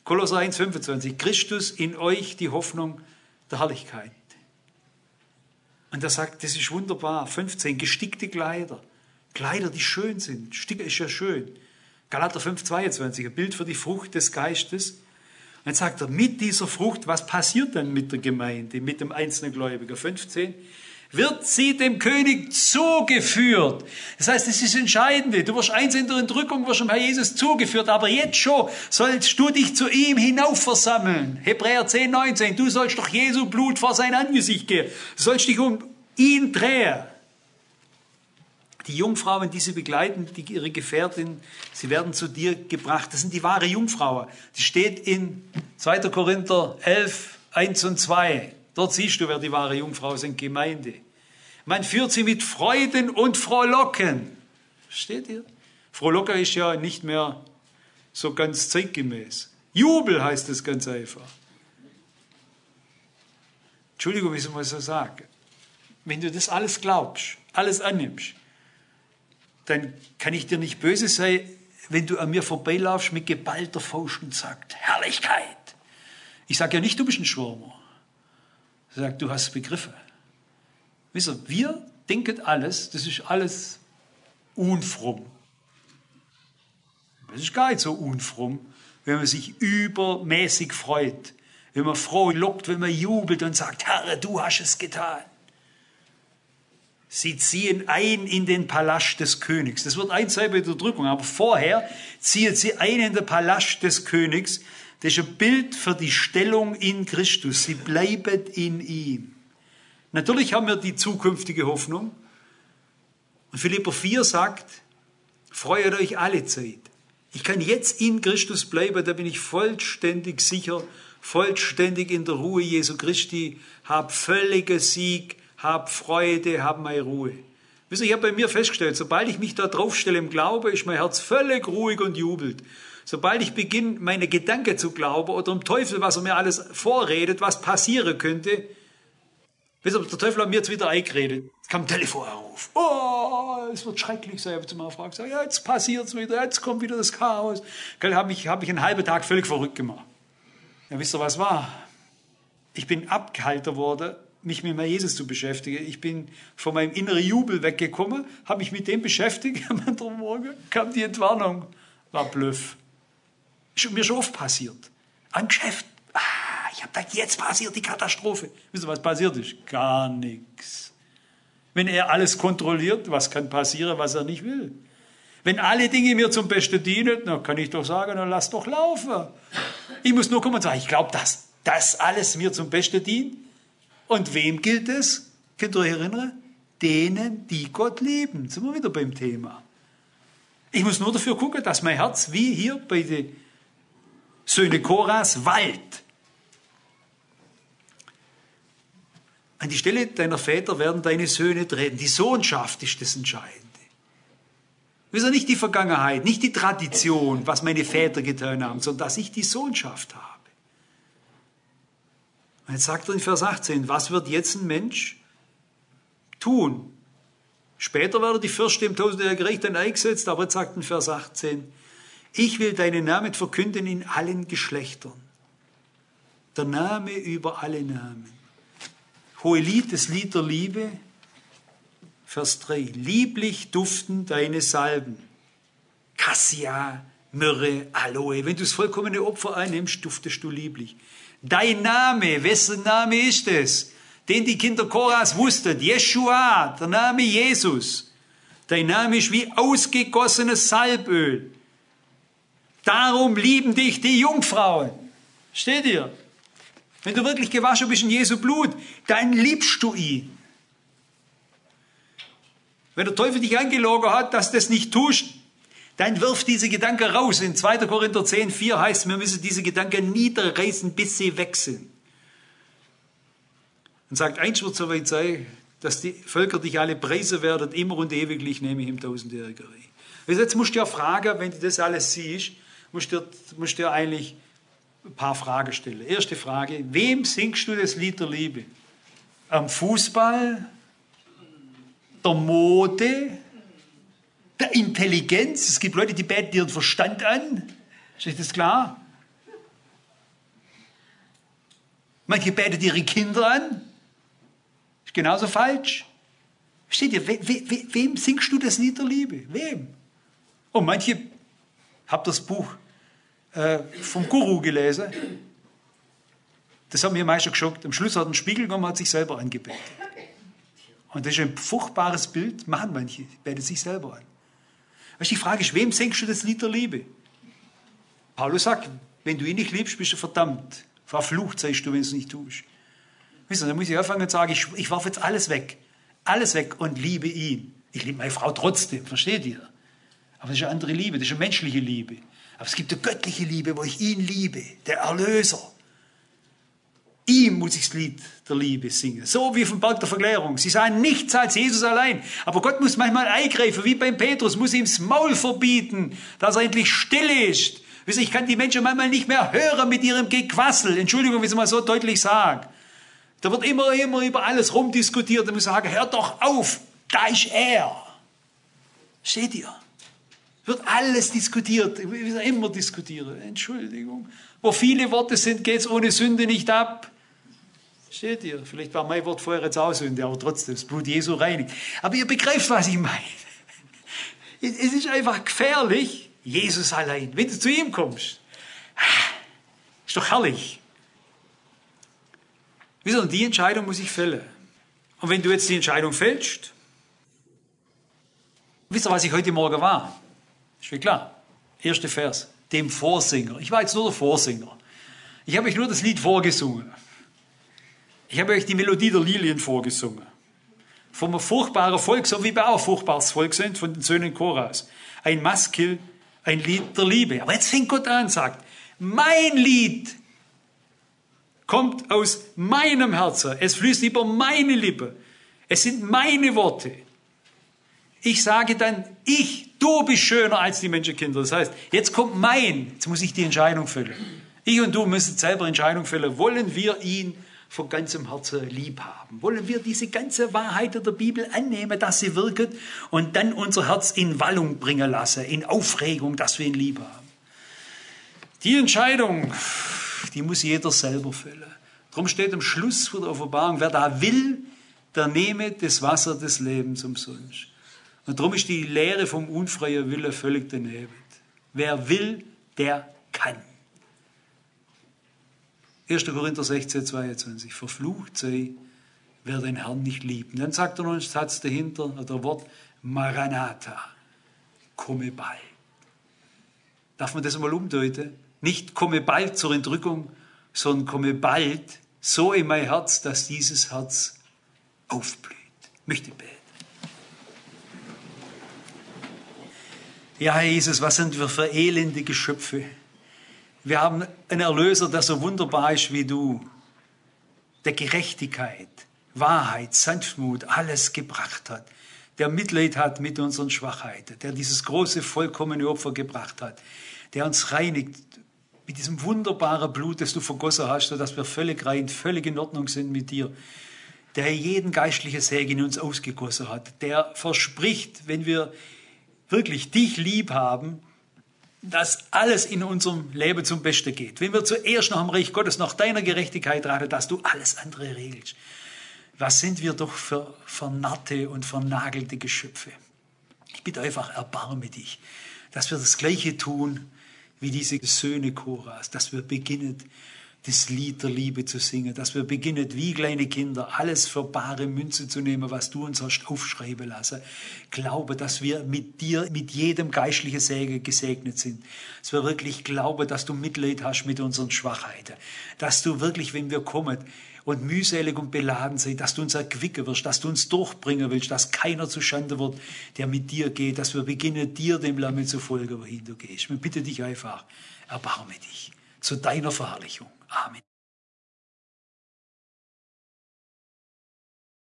Kolosser eins, fünfundzwanzig. Christus in euch die Hoffnung der Herrlichkeit. Und er sagt, das ist wunderbar. fünfzehn. Gestickte Kleider. Kleider, die schön sind. Sticker ist ja schön. Galater fünf, zweiundzwanzig. Ein Bild für die Frucht des Geistes. Und jetzt sagt er, mit dieser Frucht, was passiert dann mit der Gemeinde, mit dem einzelnen Gläubiger? fünfzehn. Wird sie dem König zugeführt. Das heißt, das ist das Entscheidende. Du wirst eins in der Entrückung, wirst dem Herr Jesus zugeführt, aber jetzt schon sollst du dich zu ihm hinauf versammeln. Hebräer zehn, neunzehn. Du sollst doch Jesu Blut vor sein Angesicht gehen. Du sollst dich um ihn drehen. Die Jungfrauen, die sie begleiten, die, ihre Gefährtin, sie werden zu dir gebracht. Das sind die wahre Jungfrauen. Die steht in zweiter Korinther elf, eins und zwei. Dort siehst du, wer die wahre Jungfrau sind, Gemeinde. Man führt sie mit Freuden und Frohlocken. Versteht ihr? Frohlocken ist ja nicht mehr so ganz zeitgemäß. Jubel heißt es ganz einfach. Entschuldigung, wie ich es so sage. Wenn du das alles glaubst, alles annimmst, dann kann ich dir nicht böse sein, wenn du an mir vorbeilaufst mit geballter Faust und sagst, Herrlichkeit. Ich sage ja nicht, du bist ein Schwärmer. Ich sage, du hast es begriffen. Wisst ihr, wir denken alles, das ist alles unfromm. Das ist gar nicht so unfromm, wenn man sich übermäßig freut, wenn man froh lockt, wenn man jubelt und sagt, Herr, du hast es getan. Sie ziehen ein in den Palast des Königs. Das wird eins sein bei der Drückung, aber vorher ziehen sie ein in den Palast des Königs. Das ist ein Bild für die Stellung in Christus. Sie bleiben in ihm. Natürlich haben wir die zukünftige Hoffnung. Und Philipper vier sagt, freut euch alle Zeit. Ich kann jetzt in Christus bleiben, da bin ich vollständig sicher, vollständig in der Ruhe Jesu Christi, hab völligen Sieg, hab Freude, hab meine Ruhe. Wisst ihr, ich habe bei mir festgestellt, sobald ich mich da draufstelle im Glaube, ist mein Herz völlig ruhig und jubelt. Sobald ich beginne, meine Gedanken zu glauben oder dem Teufel, was er mir alles vorredet, was passieren könnte, wisst ihr, der Teufel hat mir jetzt wieder eingeredet. Es kam ein Telefonanruf. Oh, es wird schrecklich sein. Ich habe zu meiner Frau gesagt, ja, jetzt passiert es wieder, jetzt kommt wieder das Chaos. Da habe ich, hab ich einen halben Tag völlig verrückt gemacht. Ja, wisst ihr, was war? Ich bin abgehalten worden, mich mit Jesus zu beschäftigen. Ich bin von meinem inneren Jubel weggekommen, habe mich mit dem beschäftigt. Am anderen Morgen kam die Entwarnung. War Bluff. Ist mir schon oft passiert. Am Geschäft. Ah, ich habe gedacht, jetzt passiert die Katastrophe. Wisst ihr, was passiert ist? Gar nichts. Wenn er alles kontrolliert, was kann passieren, was er nicht will? Wenn alle Dinge mir zum Besten dienen, dann kann ich doch sagen, dann lass doch laufen. Ich muss nur kommen und sagen, ich glaube, dass das alles mir zum Besten dient. Und wem gilt es? Könnt ihr euch erinnern? Denen, die Gott lieben. Jetzt sind wir wieder beim Thema. Ich muss nur dafür gucken, dass mein Herz, wie hier bei den Söhne Koras, wallt. An die Stelle deiner Väter werden deine Söhne treten. Die Sohnschaft ist das Entscheidende. Wisst ihr, nicht die Vergangenheit, nicht die Tradition, was meine Väter getan haben, sondern dass ich die Sohnschaft habe. Und jetzt sagt er in Vers achtzehn, was wird jetzt ein Mensch tun? Später werden die Fürsten im tausendjährigen Reich dann eingesetzt, aber jetzt sagt in Vers achtzehn, ich will deinen Namen verkünden in allen Geschlechtern. Der Name über alle Namen. Hohelied, das Lied der Liebe. Vers drei, lieblich duften deine Salben. Cassia, Myrrhe, Aloe. Wenn du das vollkommene Opfer einnimmst, duftest du lieblich. Dein Name, wessen Name ist es? Den die Kinder Koras wussten, Jeschua, der Name Jesus. Dein Name ist wie ausgegossenes Salböl. Darum lieben dich die Jungfrauen. Steht ihr? Wenn du wirklich gewaschen bist in Jesu Blut, dann liebst du ihn. Wenn der Teufel dich angelogen hat, dass du das nicht tust, dann wirf diese Gedanken raus. In zweiter Korinther zehn, vier heißt, wir müssen diese Gedanken niederreißen, bis sie weg sind. Und sagt, eins wird so weit sein, dass die Völker dich alle preisen werden, immer und ewiglich, nämlich im tausendjährigen Reich. Also jetzt musst du ja fragen, wenn du das alles siehst, musst du, musst du eigentlich ein paar Fragen stellen. Erste Frage, wem singst du das Lied der Liebe? Am Fußball? Der Mode? Der Intelligenz? Es gibt Leute, die beten ihren Verstand an. Ist euch das klar? Manche beten ihre Kinder an. Ist genauso falsch. Versteht ihr, we, we, wem singst du das Lied der Liebe? Wem? Und manche, habt das Buch äh, vom Guru gelesen. Das hat mir meistens geschockt. Am Schluss hat ein Spiegel genommen und hat sich selber angebetet. Und das ist ein furchtbares Bild, machen manche, beten sich selber an. Weißt du, die Frage ist, wem singst du das Lied der Liebe? Paulus sagt, wenn du ihn nicht liebst, bist du verdammt. Verflucht seist du, wenn du es nicht tust. Wisst ihr, dann muss ich anfangen und sagen, ich, ich warf jetzt alles weg. Alles weg und liebe ihn. Ich liebe meine Frau trotzdem, versteht ihr? Aber das ist eine andere Liebe, das ist eine menschliche Liebe. Aber es gibt eine göttliche Liebe, wo ich ihn liebe, der Erlöser. Ihm muss ich das Lied der Liebe singen. So wie vom Berg der Verklärung. Sie sagen nichts als Jesus allein. Aber Gott muss manchmal eingreifen, wie beim Petrus, muss ihm das Maul verbieten, dass er endlich still ist. Wisst ihr, ich kann die Menschen manchmal nicht mehr hören mit ihrem Gequassel. Entschuldigung, wenn ich es mal so deutlich sage. Da wird immer, immer über alles rumdiskutiert. Da muss ich sagen, hört doch auf, da ist er. Steht ihr? Wird alles diskutiert. Wir immer diskutieren. Entschuldigung. Wo viele Worte sind, geht es ohne Sünde nicht ab. Steht ihr? Vielleicht war mein Wort vorher jetzt auch Sünde, aber trotzdem, das Blut Jesu reinigt. Aber ihr begreift, was ich meine. Es ist einfach gefährlich, Jesus allein. Wenn du zu ihm kommst, ist doch herrlich. Wisst ihr, die Entscheidung muss ich fällen. Und wenn du jetzt die Entscheidung fällst, wisst ihr, was ich heute Morgen war? Ist schon klar. Erster Vers. Dem Vorsänger. Ich war jetzt nur der Vorsänger. Ich habe euch nur das Lied vorgesungen. Ich habe euch die Melodie der Lilien vorgesungen. Vom furchtbaren Volk, so wie wir auch ein furchtbares Volk sind, von den Söhnen Koras. Ein Maskil, ein Lied der Liebe. Aber jetzt fängt Gott an und sagt, mein Lied kommt aus meinem Herzen. Es fließt über meine Lippen. Es sind meine Worte. Ich sage dann, ich, du bist schöner als die Menschenkinder. Das heißt, jetzt kommt mein, jetzt muss ich die Entscheidung fällen. Ich und du müssen selber Entscheidung fällen. Wollen wir ihn von ganzem Herzen lieb haben? Wollen wir diese ganze Wahrheit der Bibel annehmen, dass sie wirkt und dann unser Herz in Wallung bringen lassen, in Aufregung, dass wir ihn lieb haben? Die Entscheidung, die muss jeder selber fällen. Darum steht am Schluss der Offenbarung, wer da will, der nehme das Wasser des Lebens umsonst. Und darum ist die Lehre vom unfreien Wille völlig daneben. Wer will, der kann. erster Korinther sechzehn, zweiundzwanzig. Verflucht sei, wer den Herrn nicht liebt. Und dann sagt er noch einen Satz dahinter, oder Wort, Maranatha, komme bald. Darf man das mal umdeuten? Nicht komme bald zur Entrückung, sondern komme bald so in mein Herz, dass dieses Herz aufblüht. Ich möchte beten. Ja, Herr Jesus, was sind wir für elende Geschöpfe? Wir haben einen Erlöser, der so wunderbar ist wie du, der Gerechtigkeit, Wahrheit, Sanftmut, alles gebracht hat, der Mitleid hat mit unseren Schwachheiten, der dieses große, vollkommene Opfer gebracht hat, der uns reinigt mit diesem wunderbaren Blut, das du vergossen hast, sodass wir völlig rein, völlig in Ordnung sind mit dir, der jeden geistlichen Segen in uns ausgegossen hat, der verspricht, wenn wir wirklich dich lieb haben, dass alles in unserem Leben zum Besten geht. Wenn wir zuerst nach dem Reich Gottes, nach deiner Gerechtigkeit raten, dass du alles andere regelst. Was sind wir doch für vernarrte und vernagelte Geschöpfe. Ich bitte einfach, erbarme dich, dass wir das Gleiche tun wie diese Söhne Koras, dass wir beginnen, das Lied der Liebe zu singen, dass wir beginnen, wie kleine Kinder, alles für bare Münze zu nehmen, was du uns hast aufschreiben lassen. Glaube, dass wir mit dir, mit jedem geistlichen Segen gesegnet sind. Dass wir wirklich glauben, dass du Mitleid hast mit unseren Schwachheiten. Dass du wirklich, wenn wir kommen und mühselig und beladen sind, dass du uns erquicken wirst, dass du uns durchbringen willst, dass keiner zu Schande wird, der mit dir geht, dass wir beginnen, dir dem Lamm zu folgen, wohin du gehst. Ich bitte dich einfach, erbarme dich zu deiner Verherrlichung. Amen.